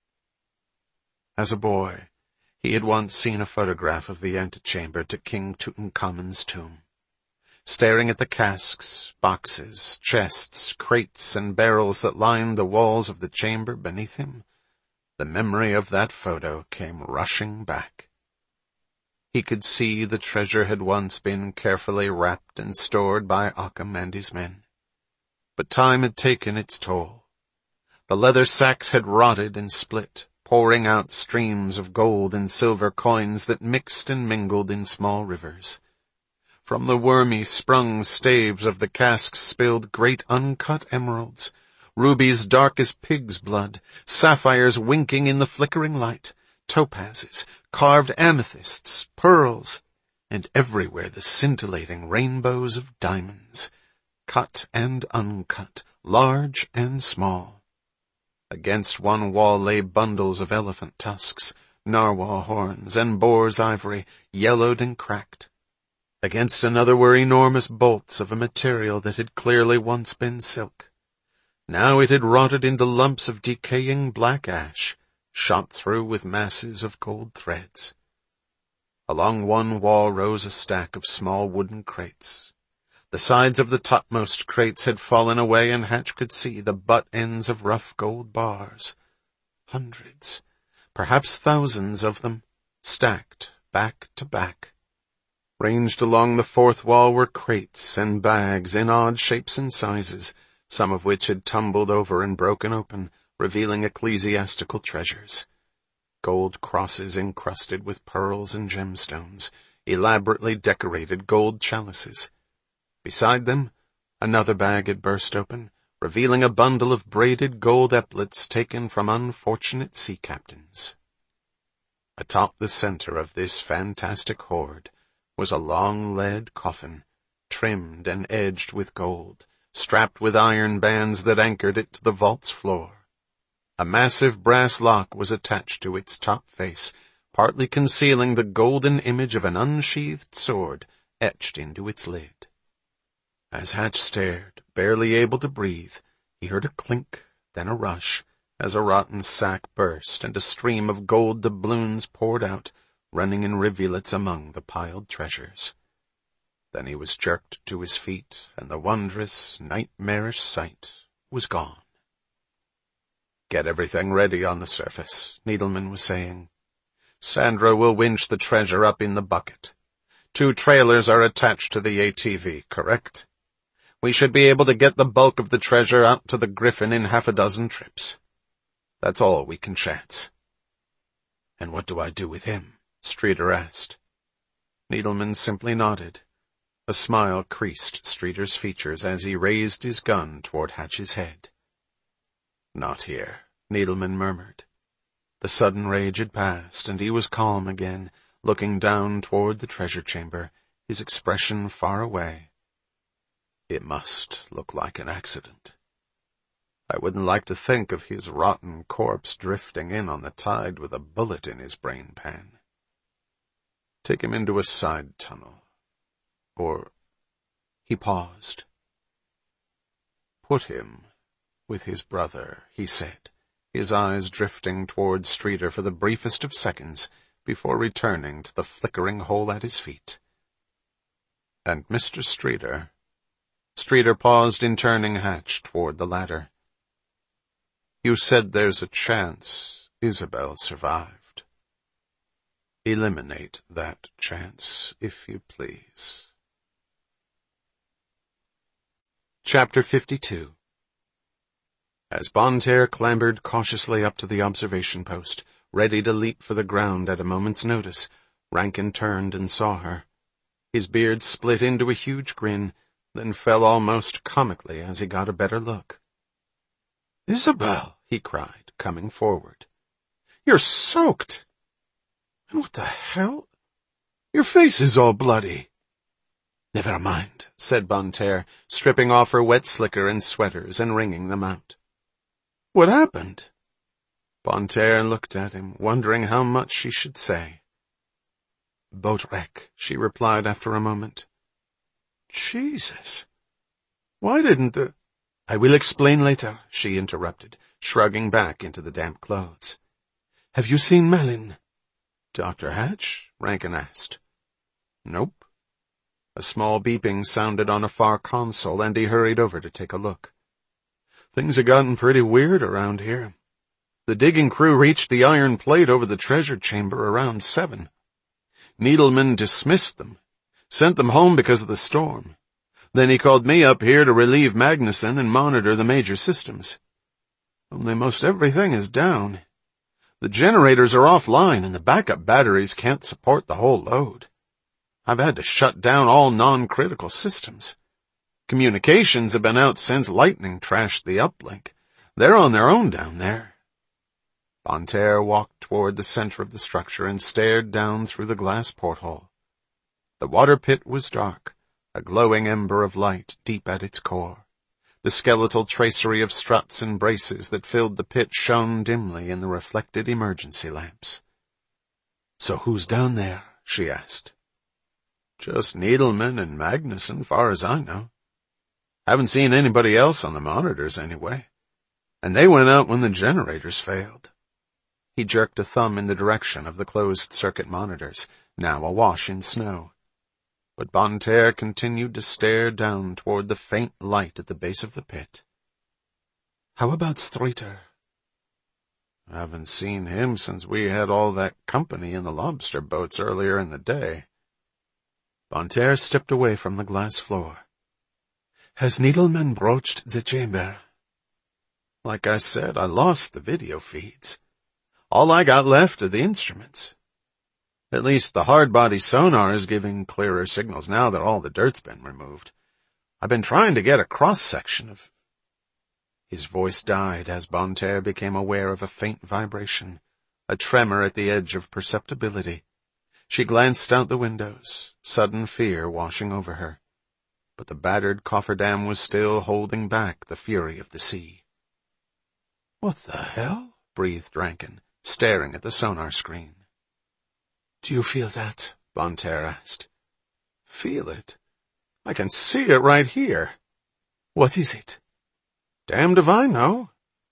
As a boy, he had once seen a photograph of the antechamber to King Tutankhamun's tomb. Staring at the casks, boxes, chests, crates, and barrels that lined the walls of the chamber beneath him, the memory of that photo came rushing back. He could see the treasure had once been carefully wrapped and stored by Occam and his men. But time had taken its toll. The leather sacks had rotted and split, pouring out streams of gold and silver coins that mixed and mingled in small rivers. From the wormy sprung staves of the casks spilled great uncut emeralds, rubies dark as pig's blood, sapphires winking in the flickering light, topazes, carved amethysts, pearls, and everywhere the scintillating rainbows of diamonds, cut and uncut, large and small. Against one wall lay bundles of elephant tusks, narwhal horns, and boar's ivory, yellowed and cracked. Against another were enormous bolts of a material that had clearly once been silk. Now it had rotted into lumps of decaying black ash, shot through with masses of gold threads. Along one wall rose a stack of small wooden crates. The sides of the topmost crates had fallen away, and Hatch could see the butt ends of rough gold bars. Hundreds, perhaps thousands of them, stacked back to back. Ranged along the fourth wall were crates and bags in odd shapes and sizes, some of which had tumbled over and broken open, revealing ecclesiastical treasures. Gold crosses encrusted with pearls and gemstones, elaborately decorated gold chalices. Beside them, another bag had burst open, revealing a bundle of braided gold epaulets taken from unfortunate sea captains. Atop the center of this fantastic hoard was a long lead coffin, trimmed and edged with gold, strapped with iron bands that anchored it to the vault's floor. A massive brass lock was attached to its top face, partly concealing the golden image of an unsheathed sword etched into its lid. As Hatch stared, barely able to breathe, he heard a clink, then a rush, as a rotten sack burst and a stream of gold doubloons poured out, running in rivulets among the piled treasures. Then he was jerked to his feet, and the wondrous, nightmarish sight was gone. "Get everything ready on the surface," Needleman was saying. "Sandra will winch the treasure up in the bucket. 2 trailers are attached to the ATV, correct? We should be able to get the bulk of the treasure out to the Griffin in 6 trips. That's all we can chance." "And what do I do with him?" Streeter asked. Needleman simply nodded. A smile creased Streeter's features as he raised his gun toward Hatch's head. "Not here," Needleman murmured. The sudden rage had passed, and he was calm again, looking down toward the treasure chamber, his expression far away. "It must look like an accident. I wouldn't like to think of his rotten corpse drifting in on the tide with a bullet in his brain pan. Take him into a side tunnel. Or—" He paused. "Put him with his brother," he said, his eyes drifting toward Streeter for the briefest of seconds before returning to the flickering hole at his feet. "And Mr. Streeter—" Streeter paused in turning Hatch toward the ladder. "You said there's a chance Isabel survived. Eliminate that chance, if you please." Chapter 52. As Bonterre clambered cautiously up to the observation post, ready to leap for the ground at a moment's notice, Rankin turned and saw her. His beard split into a huge grin, then fell almost comically as he got a better look. "Isabel," he cried, coming forward. "You're soaked! And what the hell? Your face is all bloody." "Never mind," said Bonterre, stripping off her wet slicker and sweaters and wringing them out. "What happened?" Bonterre looked at him, wondering how much she should say. "Boat wreck," she replied after a moment. "Jesus! Why didn't the—" "I will explain later," she interrupted, shrugging back into the damp clothes. "Have you seen Malin?" "Dr. Hatch?" Rankin asked. "Nope." A small beeping sounded on a far console, and he hurried over to take a look. "Things have gotten pretty weird around here. The digging crew reached the iron plate over the treasure chamber around 7. Needleman dismissed them, sent them home because of the storm. Then he called me up here to relieve Magnuson and monitor the major systems. Only most everything is down. The generators are offline and the backup batteries can't support the whole load. I've had to shut down all non-critical systems. Communications have been out since lightning trashed the uplink. They're on their own down there." Bonterre walked toward the center of the structure and stared down through the glass porthole. The water pit was dark, a glowing ember of light deep at its core. The skeletal tracery of struts and braces that filled the pit shone dimly in the reflected emergency lamps. "So who's down there?" she asked. "Just Needleman and Magnuson, far as I know. Haven't seen anybody else on the monitors anyway. And they went out when the generators failed." He jerked a thumb in the direction of the closed-circuit monitors, now awash in snow. But Bonterre continued to stare down toward the faint light at the base of the pit. "How about Streeter?" "Haven't seen him since we had all that company in the lobster boats earlier in the day." Bonterre stepped away from the glass floor. "Has Needleman broached the chamber?" "Like I said, I lost the video feeds. All I got left are the instruments. At least the hard-body sonar is giving clearer signals now that all the dirt's been removed. I've been trying to get a cross-section of—" His voice died as Bonterre became aware of a faint vibration, a tremor at the edge of perceptibility. She glanced out the windows, sudden fear washing over her. But the battered cofferdam was still holding back the fury of the sea. "What the hell?" breathed Rankin, staring at the sonar screen. "Do you feel that?" Bonterre asked. "Feel it? I can see it right here." "What is it?" "Damned if I know.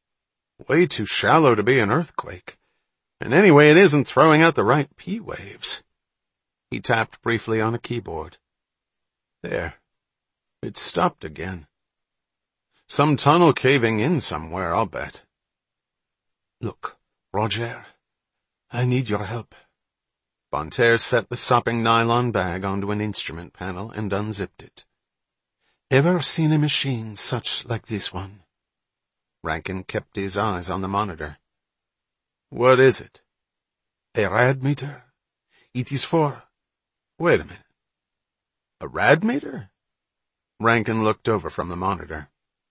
Way too shallow to be an earthquake. And anyway, it isn't throwing out the right P waves." He tapped briefly on a keyboard. "There. It stopped again. Some tunnel caving in somewhere, I'll bet." "Look, Roger, I need your help." Bonterre set the sopping nylon bag onto an instrument panel and unzipped it. "Ever seen a machine such like this one?" Rankin kept his eyes on the monitor. "What is it?" "A rad meter. It is for—" "Wait a minute. A rad meter?" Rankin looked over from the monitor.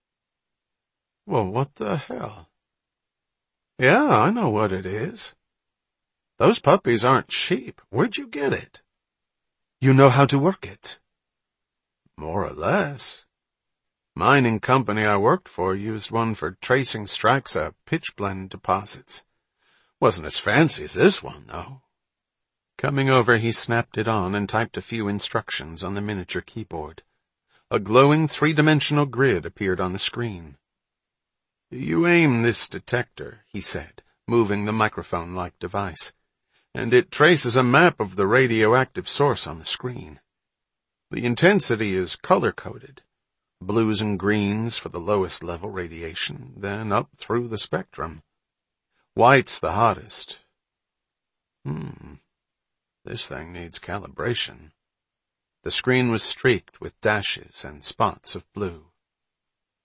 "Well, what the hell? Yeah, I know what it is. Those puppies aren't cheap. Where'd you get it?" "You know how to work it?" "More or less. Mining company I worked for used one for tracing strikes of pitchblende deposits. Wasn't as fancy as this one, though." Coming over, he snapped it on and typed a few instructions on the miniature keyboard. A glowing three-dimensional grid appeared on the screen. "You aim this detector," he said, moving the microphone-like device, "and it traces a map of the radioactive source on the screen. The intensity is color-coded, blues and greens for the lowest level radiation, then up through the spectrum. White's the hottest. This thing needs calibration." The screen was streaked with dashes and spots of blue.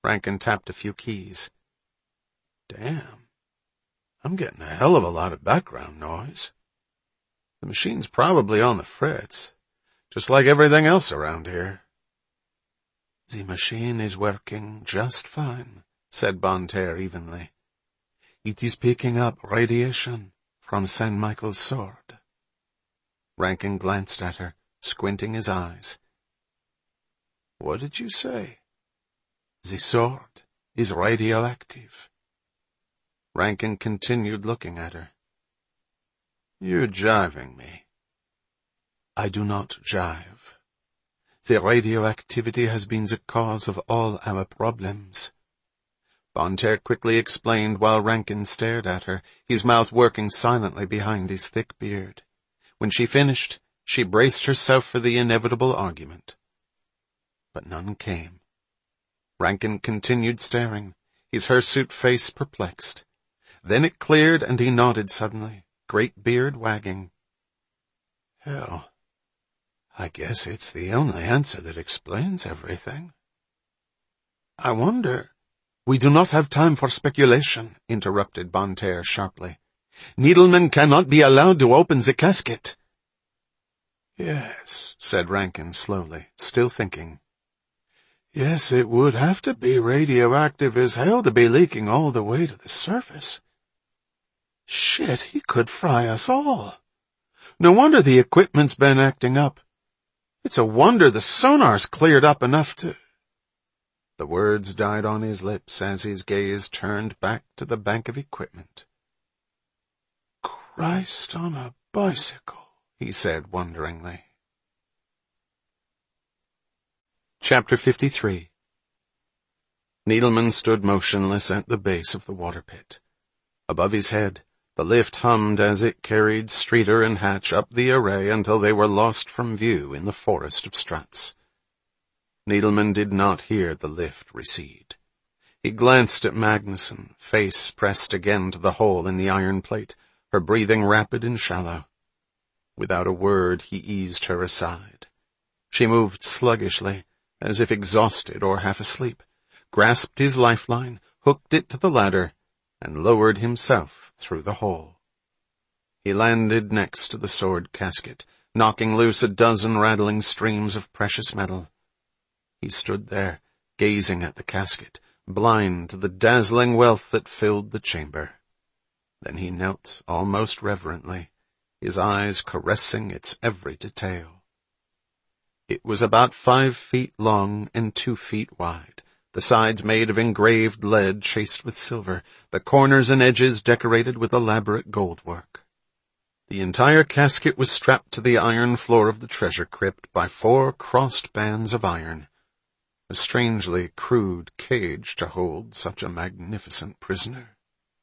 Rankin tapped a few keys. Damn. I'm getting a hell of a lot of background noise. The machine's probably on the fritz, just like everything else around here. The machine is working just fine, said Bonterre evenly. It is picking up radiation from St. Michael's sword. Rankin glanced at her, squinting his eyes. What did you say? The sword is radioactive. Rankin continued looking at her. You're jiving me. I do not jive. The radioactivity has been the cause of all our problems. Bonterre quickly explained while Rankin stared at her, his mouth working silently behind his thick beard. When she finished, she braced herself for the inevitable argument. But none came. Rankin continued staring, his hirsute face perplexed. Then it cleared and he nodded suddenly, great beard wagging. Hell, I guess it's the only answer that explains everything. I wonder... We do not have time for speculation, interrupted Bonterre sharply. Needleman cannot be allowed to open the casket. Yes, said Rankin slowly, still thinking. Yes, it would have to be radioactive as hell to be leaking all the way to the surface. Shit, he could fry us all. No wonder the equipment's been acting up. It's a wonder the sonar's cleared up enough to... The words died on his lips as his gaze turned back to the bank of equipment. Christ on a bicycle, he said wonderingly. Chapter 53. Needleman stood motionless at the base of the water pit. Above his head, the lift hummed as it carried Streeter and Hatch up the array until they were lost from view in the forest of struts. Needleman did not hear the lift recede. He glanced at Magnuson, face pressed again to the hole in the iron plate, her breathing rapid and shallow. Without a word, he eased her aside. She moved sluggishly, as if exhausted or half asleep, grasped his lifeline, hooked it to the ladder, and lowered himself through the hole. He landed next to the sword casket, knocking loose a dozen rattling streams of precious metal. He stood there, gazing at the casket, blind to the dazzling wealth that filled the chamber. Then he knelt almost reverently, his eyes caressing its every detail. It was about 5 feet long and 2 feet wide, the sides made of engraved lead chased with silver, the corners and edges decorated with elaborate gold work. The entire casket was strapped to the iron floor of the treasure crypt by 4 crossed bands of iron, a strangely crude cage to hold such a magnificent prisoner.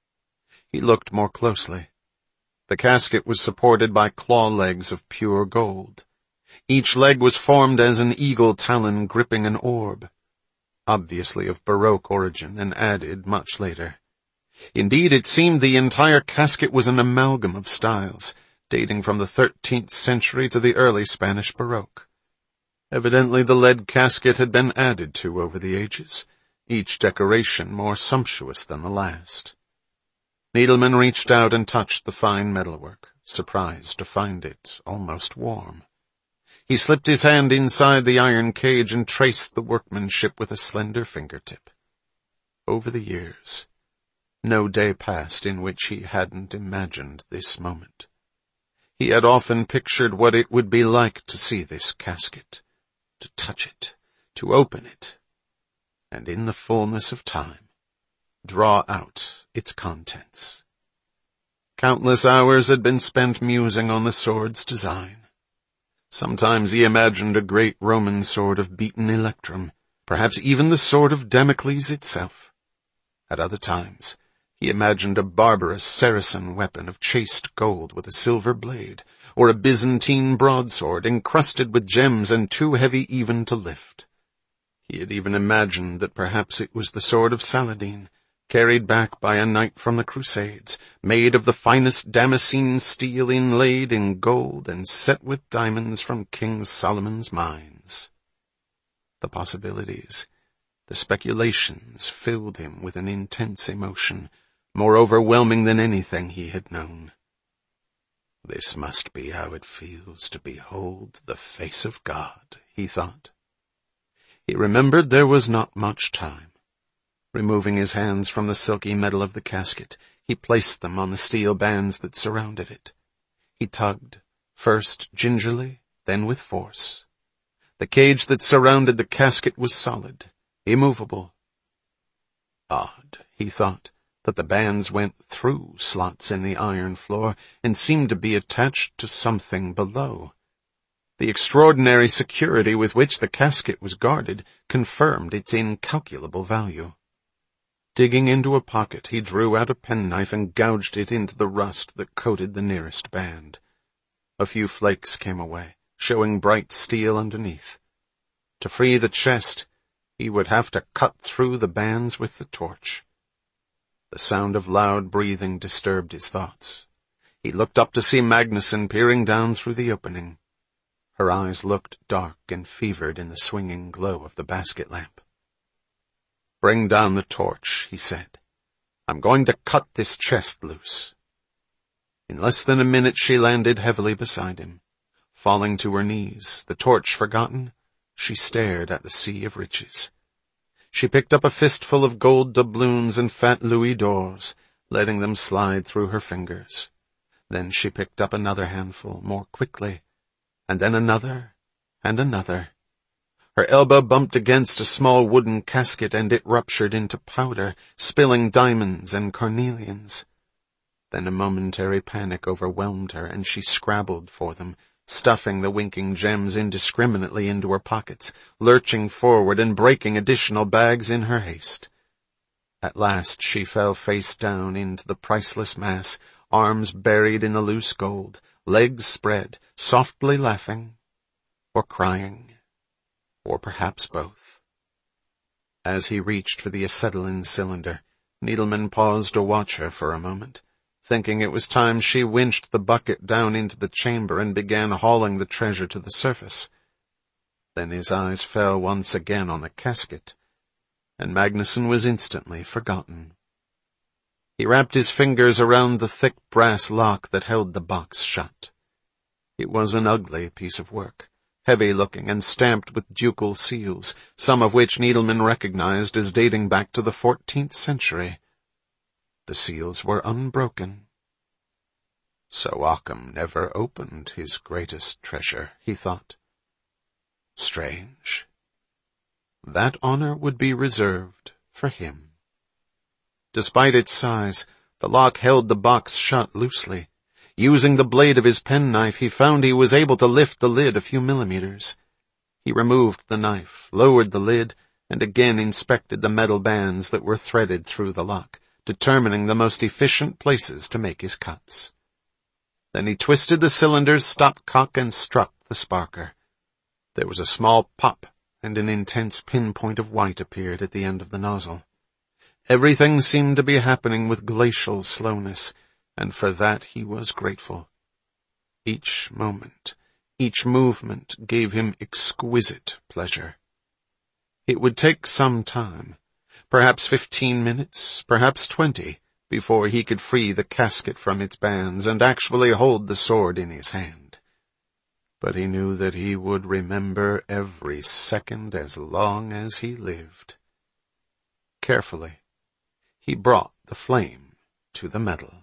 He looked more closely. The casket was supported by claw legs of pure gold. Each leg was formed as an eagle talon gripping an orb, obviously of Baroque origin and added much later. Indeed, it seemed the entire casket was an amalgam of styles, dating from the 13th century to the early Spanish Baroque. Evidently the lead casket had been added to over the ages, each decoration more sumptuous than the last. Needleman reached out and touched the fine metalwork, surprised to find it almost warm. He slipped his hand inside the iron cage and traced the workmanship with a slender fingertip. Over the years, no day passed in which he hadn't imagined this moment. He had often pictured what it would be like to see this casket, to touch it, to open it, and in the fullness of time, draw out its contents. Countless hours had been spent musing on the sword's design. Sometimes he imagined a great Roman sword of beaten electrum, perhaps even the sword of Damocles itself. At other times, he imagined a barbarous Saracen weapon of chased gold with a silver blade, or a Byzantine broadsword encrusted with gems and too heavy even to lift. He had even imagined that perhaps it was the sword of Saladin, carried back by a knight from the Crusades, made of the finest Damascene steel inlaid in gold and set with diamonds from King Solomon's mines. The The speculations filled him with an intense emotion, more overwhelming than anything he had known. This must be how it feels to behold the face of God, he thought. He remembered there was not much time. Removing his hands from the silky metal of the casket, he placed them on the steel bands that surrounded it. He tugged, first gingerly, then with force. The cage that surrounded the casket was solid, immovable. Odd, he thought, that the bands went through slots in the iron floor and seemed to be attached to something below. The extraordinary security with which the casket was guarded confirmed its incalculable value. Digging into a pocket, he drew out a penknife and gouged it into the rust that coated the nearest band. A few flakes came away, showing bright steel underneath. To free the chest, he would have to cut through the bands with the torch. The sound of loud breathing disturbed his thoughts. He looked up to see Magnusson peering down through the opening. Her eyes looked dark and fevered in the swinging glow of the basket lamp. "Bring down the torch," he said. "I'm going to cut this chest loose." In less than a minute she landed heavily beside him. Falling to her knees, the torch forgotten, she stared at the sea of riches. She picked up a fistful of gold doubloons and fat louis d'ors, letting them slide through her fingers. Then she picked up another handful more quickly, and then another, and another. Her elbow bumped against a small wooden casket, and it ruptured into powder, spilling diamonds and carnelians. Then a momentary panic overwhelmed her, and she scrabbled for them, stuffing the winking gems indiscriminately into her pockets, lurching forward and breaking additional bags in her haste. At last she fell face down into the priceless mass, arms buried in the loose gold, legs spread, softly laughing, or crying, or perhaps both. As he reached for the acetylene cylinder, Needleman paused to watch her for a moment, thinking it was time she winched the bucket down into the chamber and began hauling the treasure to the surface. Then his eyes fell once again on the casket, and Magnusson was instantly forgotten. He wrapped his fingers around the thick brass lock that held the box shut. It was an ugly piece of work, heavy-looking and stamped with ducal seals, some of which Needleman recognized as dating back to the 14th century. The seals were unbroken. So Occam never opened his greatest treasure, he thought. Strange. That honor would be reserved for him. Despite its size, the lock held the box shut loosely. Using the blade of his penknife, he found he was able to lift the lid a few millimeters. He removed the knife, lowered the lid, and again inspected the metal bands that were threaded through the lock, determining the most efficient places to make his cuts. Then he twisted the cylinder's stopcock and struck the sparker. There was a small pop, and an intense pinpoint of white appeared at the end of the nozzle. Everything seemed to be happening with glacial slowness, and for that he was grateful. Each moment, each movement gave him exquisite pleasure. It would take some time, perhaps 15 minutes, perhaps 20, before he could free the casket from its bands and actually hold the sword in his hand. But he knew that he would remember every second as long as he lived. Carefully, he brought the flame to the metal.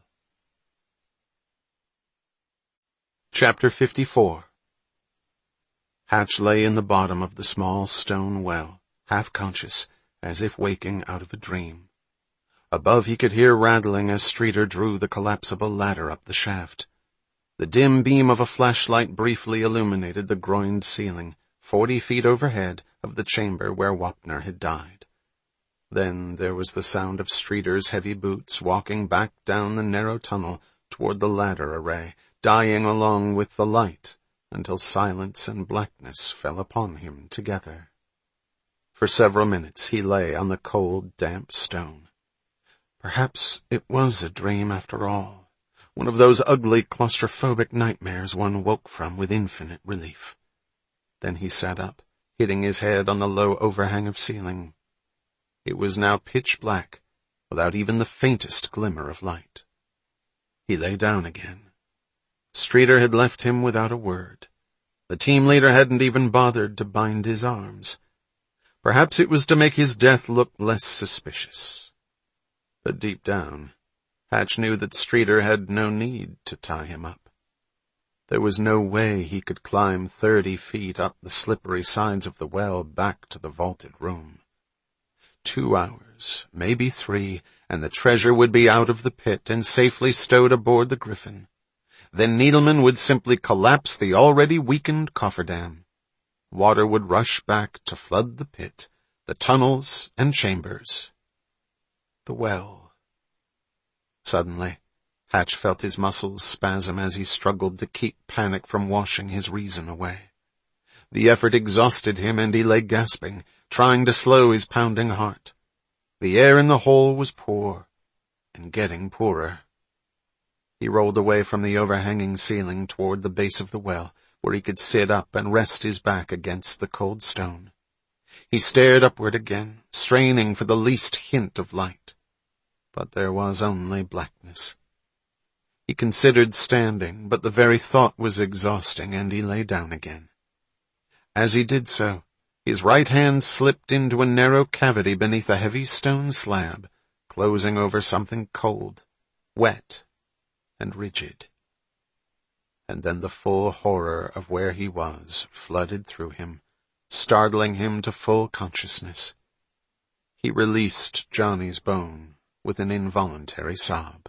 Chapter 54. Hatch lay in the bottom of the small stone well, half-conscious, as if waking out of a dream. Above he could hear rattling as Streeter drew the collapsible ladder up the shaft. The dim beam of a flashlight briefly illuminated the groined ceiling, 40 feet overhead of the chamber where Wapner had died. Then there was the sound of Streeter's heavy boots walking back down the narrow tunnel toward the ladder array, dying along with the light until silence and blackness fell upon him together. For several minutes he lay on the cold, damp stone. Perhaps it was a dream after all, one of those ugly claustrophobic nightmares one woke from with infinite relief. Then he sat up, hitting his head on the low overhang of ceiling. It was now pitch black, without even the faintest glimmer of light. He lay down again. Streeter had left him without a word. The team leader hadn't even bothered to bind his arms. Perhaps it was to make his death look less suspicious. But deep down, Hatch knew that Streeter had no need to tie him up. There was no way he could climb 30 feet up the slippery sides of the well back to the vaulted room. 2 hours, maybe 3, and the treasure would be out of the pit and safely stowed aboard the Griffin. Then Needleman would simply collapse the already weakened cofferdam. Water would rush back to flood the pit, the tunnels and chambers. The well. Suddenly, Hatch felt his muscles spasm as he struggled to keep panic from washing his reason away. The effort exhausted him and he lay gasping, trying to slow his pounding heart. The air in the hole was poor, and getting poorer. He rolled away from the overhanging ceiling toward the base of the well, where he could sit up and rest his back against the cold stone. He stared upward again, straining for the least hint of light. But there was only blackness. He considered standing, but the very thought was exhausting, and he lay down again. As he did so, his right hand slipped into a narrow cavity beneath a heavy stone slab, closing over something cold, wet, and rigid. And then the full horror of where he was flooded through him, startling him to full consciousness. He released Johnny's bone with an involuntary sob.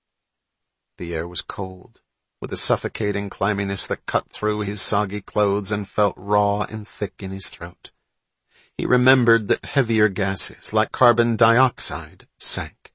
The air was cold, with a suffocating clamminess that cut through his soggy clothes and felt raw and thick in his throat. He remembered that heavier gases, like carbon dioxide, sank.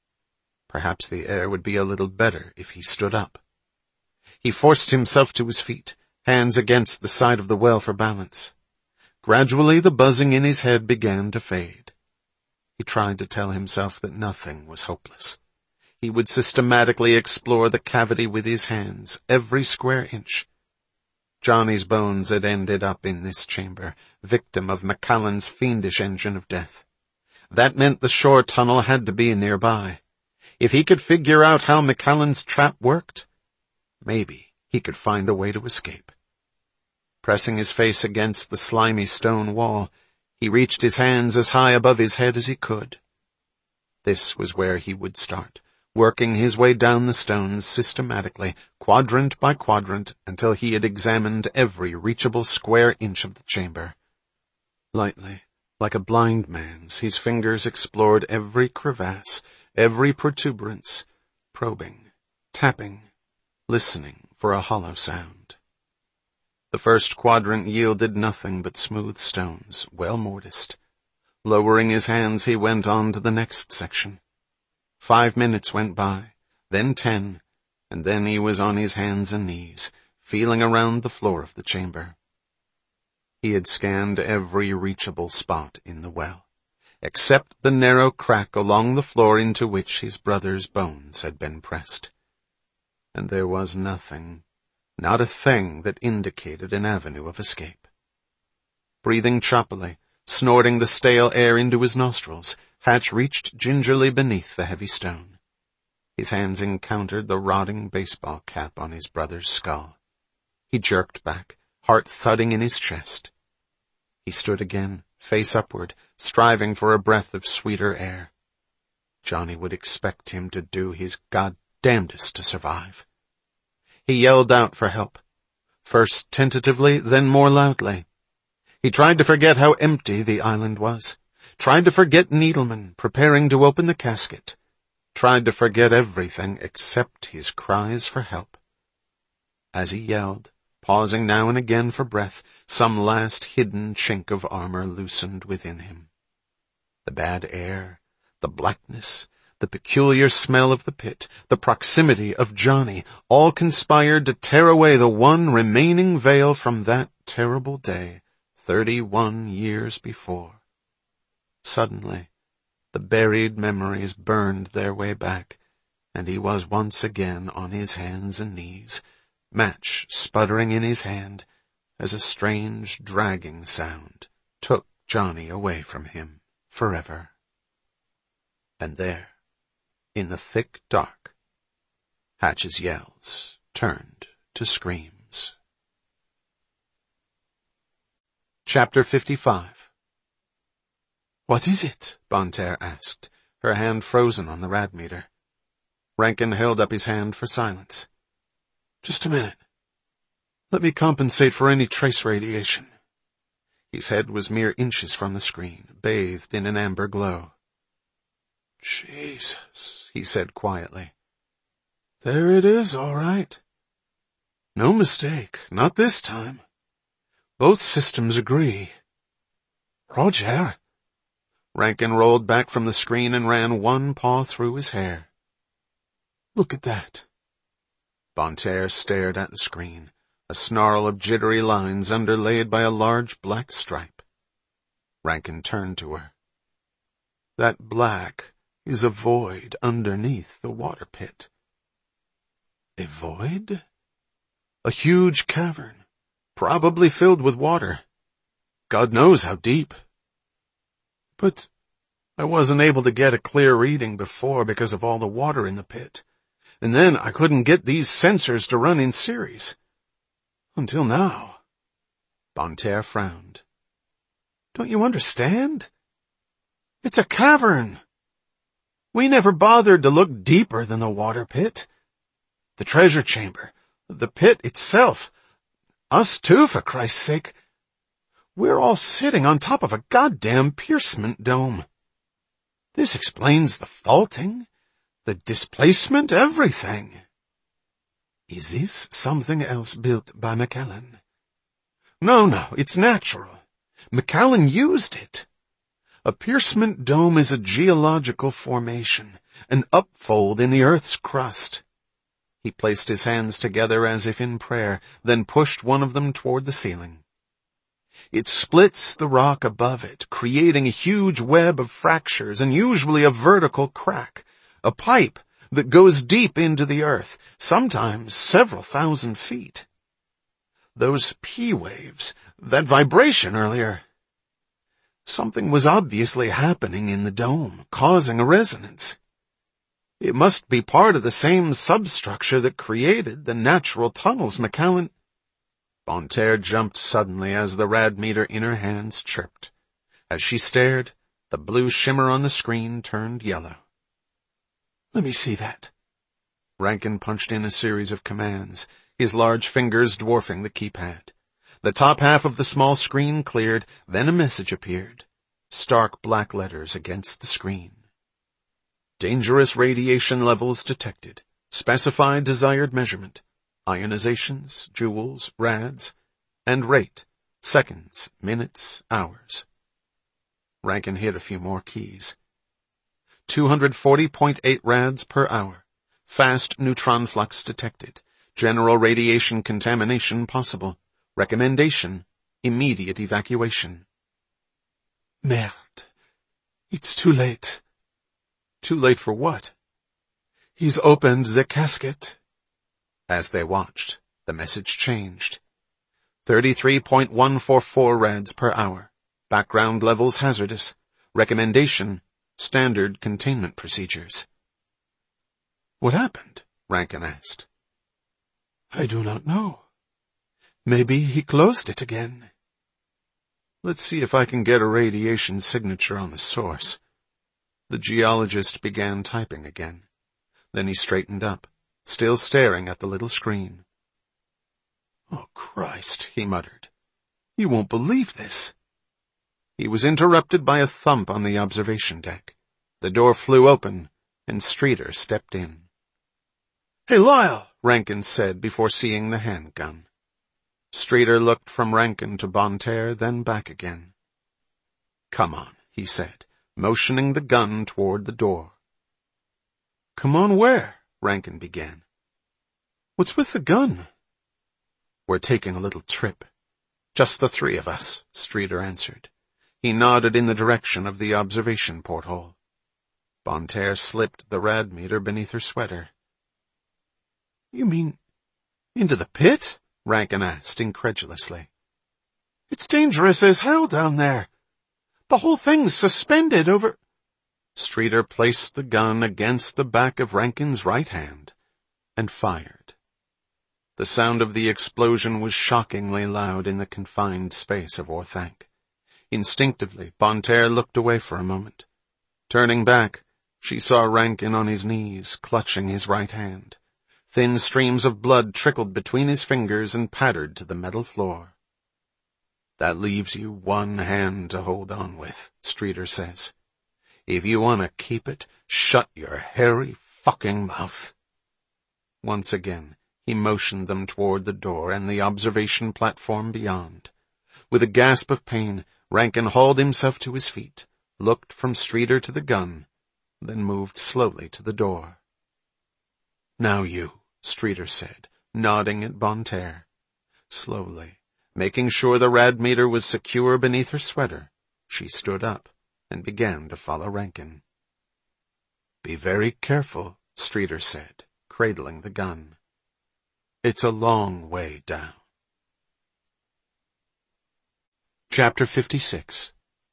Perhaps the air would be a little better if he stood up. He forced himself to his feet, hands against the side of the well for balance. Gradually the buzzing in his head began to fade. He tried to tell himself that nothing was hopeless. He would systematically explore the cavity with his hands, every square inch. Johnny's bones had ended up in this chamber, victim of McCallan's fiendish engine of death. That meant the shore tunnel had to be nearby. If he could figure out how McCallan's trap worked, maybe he could find a way to escape. Pressing his face against the slimy stone wall, he reached his hands as high above his head as he could. This was where he would start, working his way down the stones systematically, quadrant by quadrant, until he had examined every reachable square inch of the chamber. Lightly, like a blind man's, his fingers explored every crevasse, every protuberance, probing, tapping, listening for a hollow sound. The first quadrant yielded nothing but smooth stones, well mortised. Lowering his hands, he went on to the next section. 5 minutes went by, then 10, and then he was on his hands and knees, feeling around the floor of the chamber. He had scanned every reachable spot in the well, except the narrow crack along the floor into which his brother's bones had been pressed. And there was nothing, not a thing that indicated an avenue of escape. Breathing choppily, snorting the stale air into his nostrils, Hatch reached gingerly beneath the heavy stone. His hands encountered the rotting baseball cap on his brother's skull. He jerked back, heart thudding in his chest. He stood again, face upward, striving for a breath of sweeter air. Johnny would expect him to do his goddamnedest to survive. He yelled out for help, first tentatively, then more loudly. He tried to forget how empty the island was, tried to forget Needleman preparing to open the casket, tried to forget everything except his cries for help. As he yelled, pausing now and again for breath, some last hidden chink of armor loosened within him. The bad air, the blackness, the peculiar smell of the pit, the proximity of Johnny, all conspired to tear away the one remaining veil from that terrible day, 31 years before. Suddenly, the buried memories burned their way back, and he was once again on his hands and knees, match sputtering in his hand, as a strange dragging sound took Johnny away from him forever. And there, in the thick dark, Hatch's yells turned to screams. Chapter 55. "What is it?" Bonterre asked, her hand frozen on the rad meter. Rankin held up his hand for silence. "Just a minute. Let me compensate for any trace radiation." His head was mere inches from the screen, bathed in an amber glow. "Jesus," he said quietly. "There it is, all right. No mistake, not this time. Both systems agree. Roger." Rankin rolled back from the screen and ran one paw through his hair. "Look at that." Bonterre stared at the screen, a snarl of jittery lines underlaid by a large black stripe. Rankin turned to her. "That black is a void underneath the water pit." "A void?" "A huge cavern, probably filled with water. God knows how deep." "But I wasn't able to get a clear reading before because of all the water in the pit. And then I couldn't get these sensors to run in series. Until now." Bonterre frowned. "Don't you understand? It's a cavern. We never bothered to look deeper than the water pit. The treasure chamber, the pit itself, us too, for Christ's sake. We're all sitting on top of a goddamn piercement dome. This explains the faulting, the displacement, everything." "Is this something else built by Macallan?" No, it's natural. Macallan used it. A piercement dome is a geological formation, an upfold in the Earth's crust." He placed his hands together as if in prayer, then pushed one of them toward the ceiling. "It splits the rock above it, creating a huge web of fractures and usually a vertical crack, a pipe that goes deep into the earth, sometimes several thousand feet. Those P waves, that vibration earlier. Something was obviously happening in the dome, causing a resonance. It must be part of the same substructure that created the natural tunnels Macallan—" Bonterre jumped suddenly as the rad meter in her hands chirped. As she stared, the blue shimmer on the screen turned yellow. "Let me see that." Rankin punched in a series of commands, his large fingers dwarfing the keypad. The top half of the small screen cleared, then a message appeared. Stark black letters against the screen. "Dangerous radiation levels detected. Specify desired measurement. Ionizations, joules, rads, and rate, seconds, minutes, hours." Rankin hit a few more keys. 240.8 rads per hour. Fast neutron flux detected. General radiation contamination possible. Recommendation, immediate evacuation. "Merde. It's too late." "Too late for what?" "He's opened the casket." As they watched, the message changed. 33.144 rads per hour. Background levels hazardous. Recommendation, standard containment procedures. "What happened?" Rankin asked. "I do not know. Maybe he closed it again." "Let's see if I can get a radiation signature on the source." The geologist began typing again. Then he straightened up, still staring at the little screen. "Oh, Christ," he muttered. "You won't believe this." He was interrupted by a thump on the observation deck. The door flew open, and Streeter stepped in. "Hey, Lyle," Rankin said before seeing the handgun. Streeter looked from Rankin to Bonterre, then back again. "Come on," he said, motioning the gun toward the door. "Come on where?" Rankin began. "What's with the gun?" "We're taking a little trip. Just the three of us," Streeter answered. He nodded in the direction of the observation porthole. Bonterre slipped the rad meter beneath her sweater. "You mean into the pit?" Rankin asked incredulously. "It's dangerous as hell down there. The whole thing's suspended over—" Streeter placed the gun against the back of Rankin's right hand and fired. The sound of the explosion was shockingly loud in the confined space of Orthanc. Instinctively, Bonterre looked away for a moment. Turning back, she saw Rankin on his knees, clutching his right hand. Thin streams of blood trickled between his fingers and pattered to the metal floor. "That leaves you one hand to hold on with," Streeter says. "If you want to keep it, shut your hairy fucking mouth." Once again, he motioned them toward the door and the observation platform beyond. With a gasp of pain, Rankin hauled himself to his feet, looked from Streeter to the gun, then moved slowly to the door. "Now you," Streeter said, nodding at Bonterre. Slowly, making sure the rad meter was secure beneath her sweater, she stood up and began to follow Rankin. "Be very careful," Streeter said, cradling the gun. "It's a long way down." Chapter 56.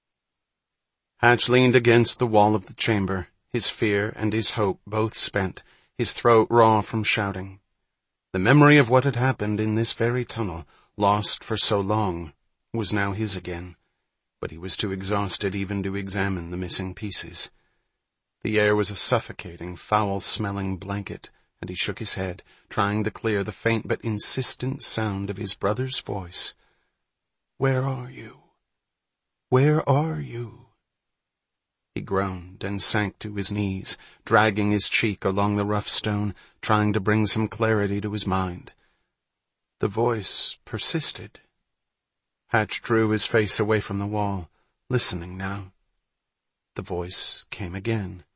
Hatch leaned against the wall of the chamber, his fear and his hope both spent, his throat raw from shouting. The memory of what had happened in this very tunnel, lost for so long, was now his again, but he was too exhausted even to examine the missing pieces. The air was a suffocating, foul-smelling blanket, and he shook his head, trying to clear the faint but insistent sound of his brother's voice. "Where are you? Where are you?" He groaned and sank to his knees, dragging his cheek along the rough stone, trying to bring some clarity to his mind. The voice persisted. Hatch drew his face away from the wall, listening now. The voice came again.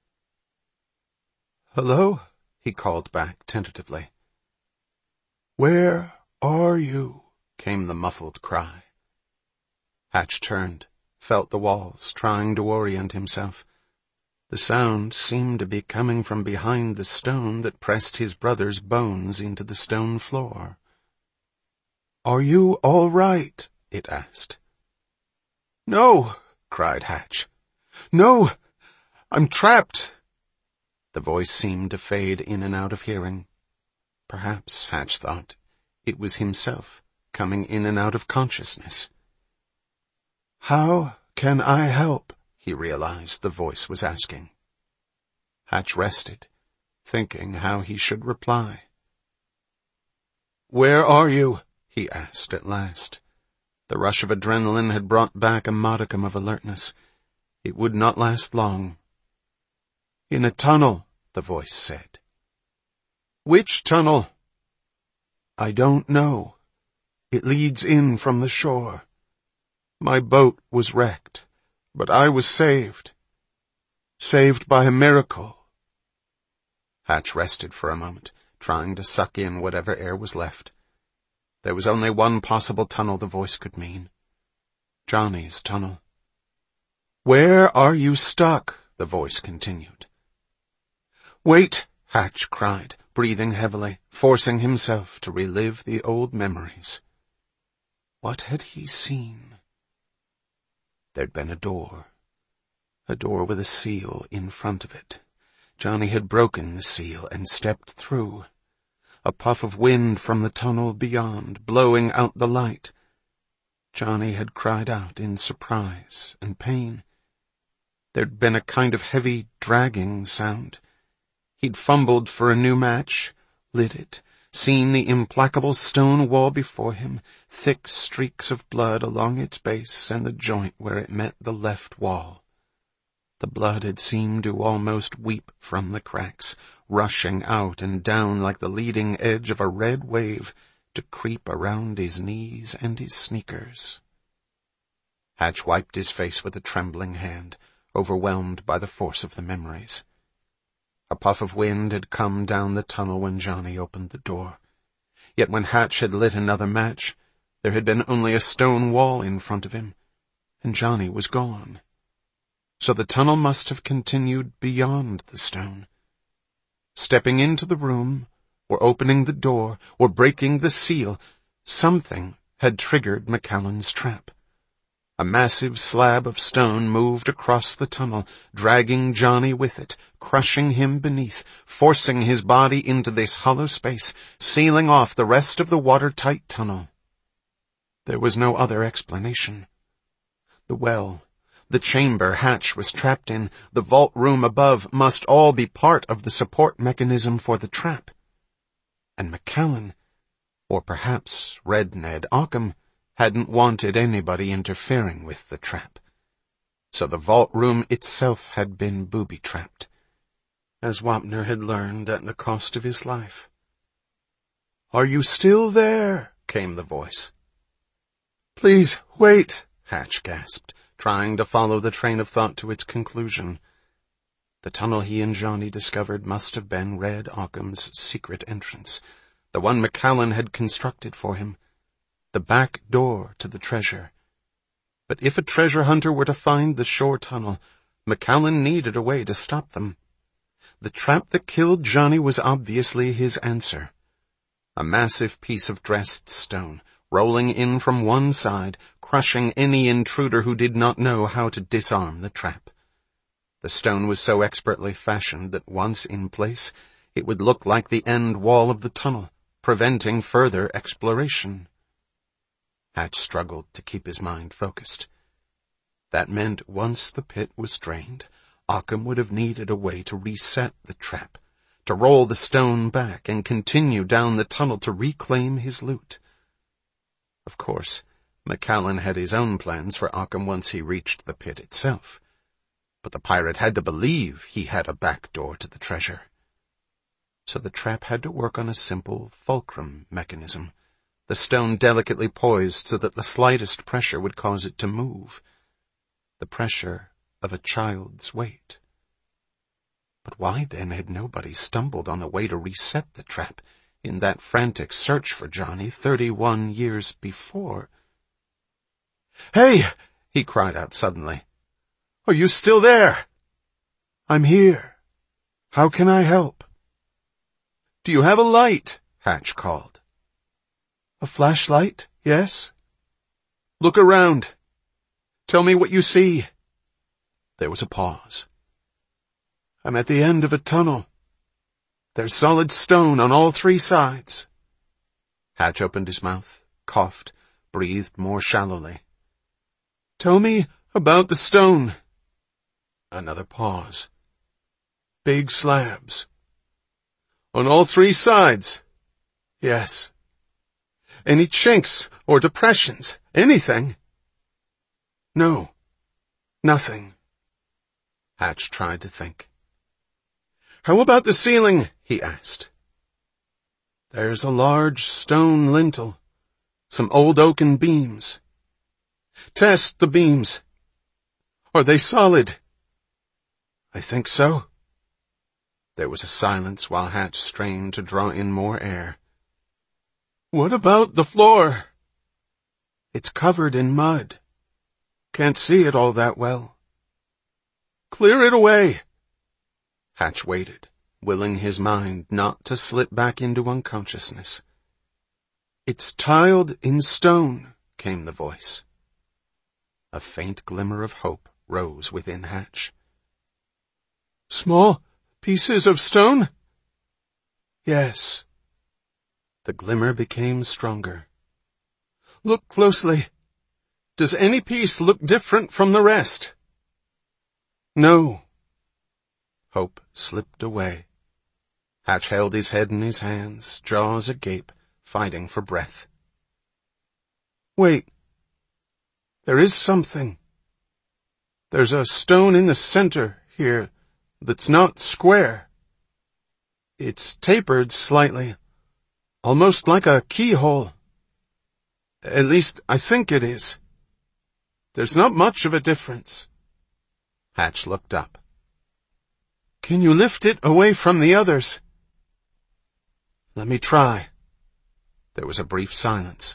"Hello?" he called back tentatively. "Where are you?" came the muffled cry. Hatch turned, felt the walls, trying to orient himself. The sound seemed to be coming from behind the stone that pressed his brother's bones into the stone floor. "Are you all right?" it asked. "No," cried Hatch. "No, I'm trapped." The voice seemed to fade in and out of hearing. Perhaps, Hatch thought, it was himself, coming in and out of consciousness. "How can I help?" he realized the voice was asking. Hatch rested, thinking how he should reply. "Where are you?" he asked at last. The rush of adrenaline had brought back a modicum of alertness. It would not last long. "In a tunnel," the voice said. "Which tunnel?" "I don't know. It leads in from the shore. My boat was wrecked, but I was saved. Saved by a miracle." Hatch rested for a moment, trying to suck in whatever air was left. There was only one possible tunnel the voice could mean. Johnny's tunnel. "Where are you stuck?" the voice continued. "Wait," Hatch cried, breathing heavily, forcing himself to relive the old memories. What had he seen? There'd been a door with a seal in front of it. Johnny had broken the seal and stepped through. A puff of wind from the tunnel beyond, blowing out the light. Johnny had cried out in surprise and pain. There'd been a kind of heavy, dragging sound. He'd fumbled for a new match, lit it, seen the implacable stone wall before him, thick streaks of blood along its base and the joint where it met the left wall. The blood had seemed to almost weep from the cracks, rushing out and down like the leading edge of a red wave to creep around his knees and his sneakers. Hatch wiped his face with a trembling hand, overwhelmed by the force of the memories. A puff of wind had come down the tunnel when Johnny opened the door. Yet when Hatch had lit another match, there had been only a stone wall in front of him, and Johnny was gone. So the tunnel must have continued beyond the stone. Stepping into the room, or opening the door, or breaking the seal, something had triggered McCallan's trap. A massive slab of stone moved across the tunnel, dragging Johnny with it, crushing him beneath, forcing his body into this hollow space, sealing off the rest of the watertight tunnel. There was no other explanation. The well, the chamber Hatch was trapped in, the vault room above must all be part of the support mechanism for the trap. And Macallan, or perhaps Red Ned Ockham, hadn't wanted anybody interfering with the trap. So the vault room itself had been booby-trapped, as Wapner had learned at the cost of his life. "Are you still there?" came the voice. "Please, wait," Hatch gasped, trying to follow the train of thought to its conclusion. The tunnel he and Johnny discovered must have been Red Ockham's secret entrance, the one Macallan had constructed for him, the back door to the treasure. But if a treasure hunter were to find the shore tunnel, Macallan needed a way to stop them. The trap that killed Johnny was obviously his answer. A massive piece of dressed stone, rolling in from one side, crushing any intruder who did not know how to disarm the trap. The stone was so expertly fashioned that once in place, it would look like the end wall of the tunnel, preventing further exploration. Hatch struggled to keep his mind focused. That meant once the pit was drained, Ockham would have needed a way to reset the trap, to roll the stone back and continue down the tunnel to reclaim his loot. Of course, Macallan had his own plans for Ockham once he reached the pit itself, but the pirate had to believe he had a back door to the treasure. So the trap had to work on a simple fulcrum mechanism, the stone delicately poised so that the slightest pressure would cause it to move. The pressure of a child's weight. But why then had nobody stumbled on the way to reset the trap in that frantic search for Johnny 31 years before? "Hey!" he cried out suddenly. "Are you still there?" "I'm here. How can I help?" "Do you have a light?" Hatch called. "A flashlight, yes." "Look around. Tell me what you see." There was a pause. "I'm at the end of a tunnel. There's solid stone on all 3 sides. Hatch opened his mouth, coughed, breathed more shallowly. "Tell me about the stone." Another pause. "Big slabs." "On all 3 sides?" "Yes." "Any chinks or depressions? Anything?" "No. Nothing." Hatch tried to think. "How about the ceiling?" he asked. "There's a large stone lintel. Some old oaken beams." "Test the beams. Are they solid?" "I think so." There was a silence while Hatch strained to draw in more air. "What about the floor?" "It's covered in mud. Can't see it all that well." "Clear it away." Hatch waited, willing his mind not to slip back into unconsciousness. "It's tiled in stone," came the voice. A faint glimmer of hope rose within Hatch. "Small pieces of stone?" "Yes." The glimmer became stronger. "Look closely. Does any piece look different from the rest?" "No." Hope slipped away. Hatch held his head in his hands, jaws agape, fighting for breath. "Wait. There is something. There's a stone in the center here that's not square. It's tapered slightly, almost like a keyhole. At least, I think it is. There's not much of a difference." Hatch looked up. "Can you lift it away from the others?" "Let me try." There was a brief silence.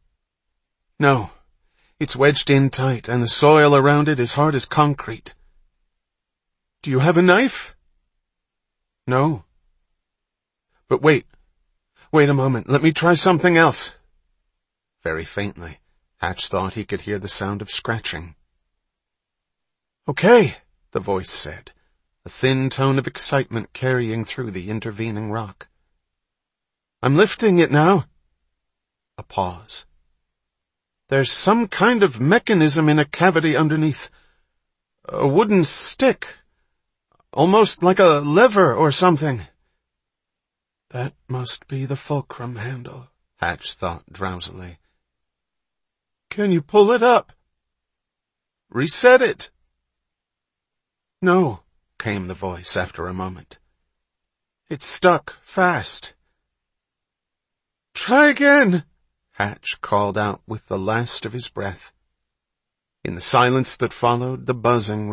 "No, it's wedged in tight, and the soil around it is hard as concrete." "Do you have a knife?" "No." "But wait a moment, let me try something else." Very faintly, Hatch thought he could hear the sound of scratching. "Okay," the voice said, a thin tone of excitement carrying through the intervening rock. "I'm lifting it now." A pause. "There's some kind of mechanism in a cavity underneath. A wooden stick. Almost like a lever or something." "That must be the fulcrum handle," Hatch thought drowsily. "Can you pull it up?" "Reset it." "No," came the voice after a moment. "It's stuck fast." "Try again," Hatch called out with the last of his breath. In the silence that followed, the buzzing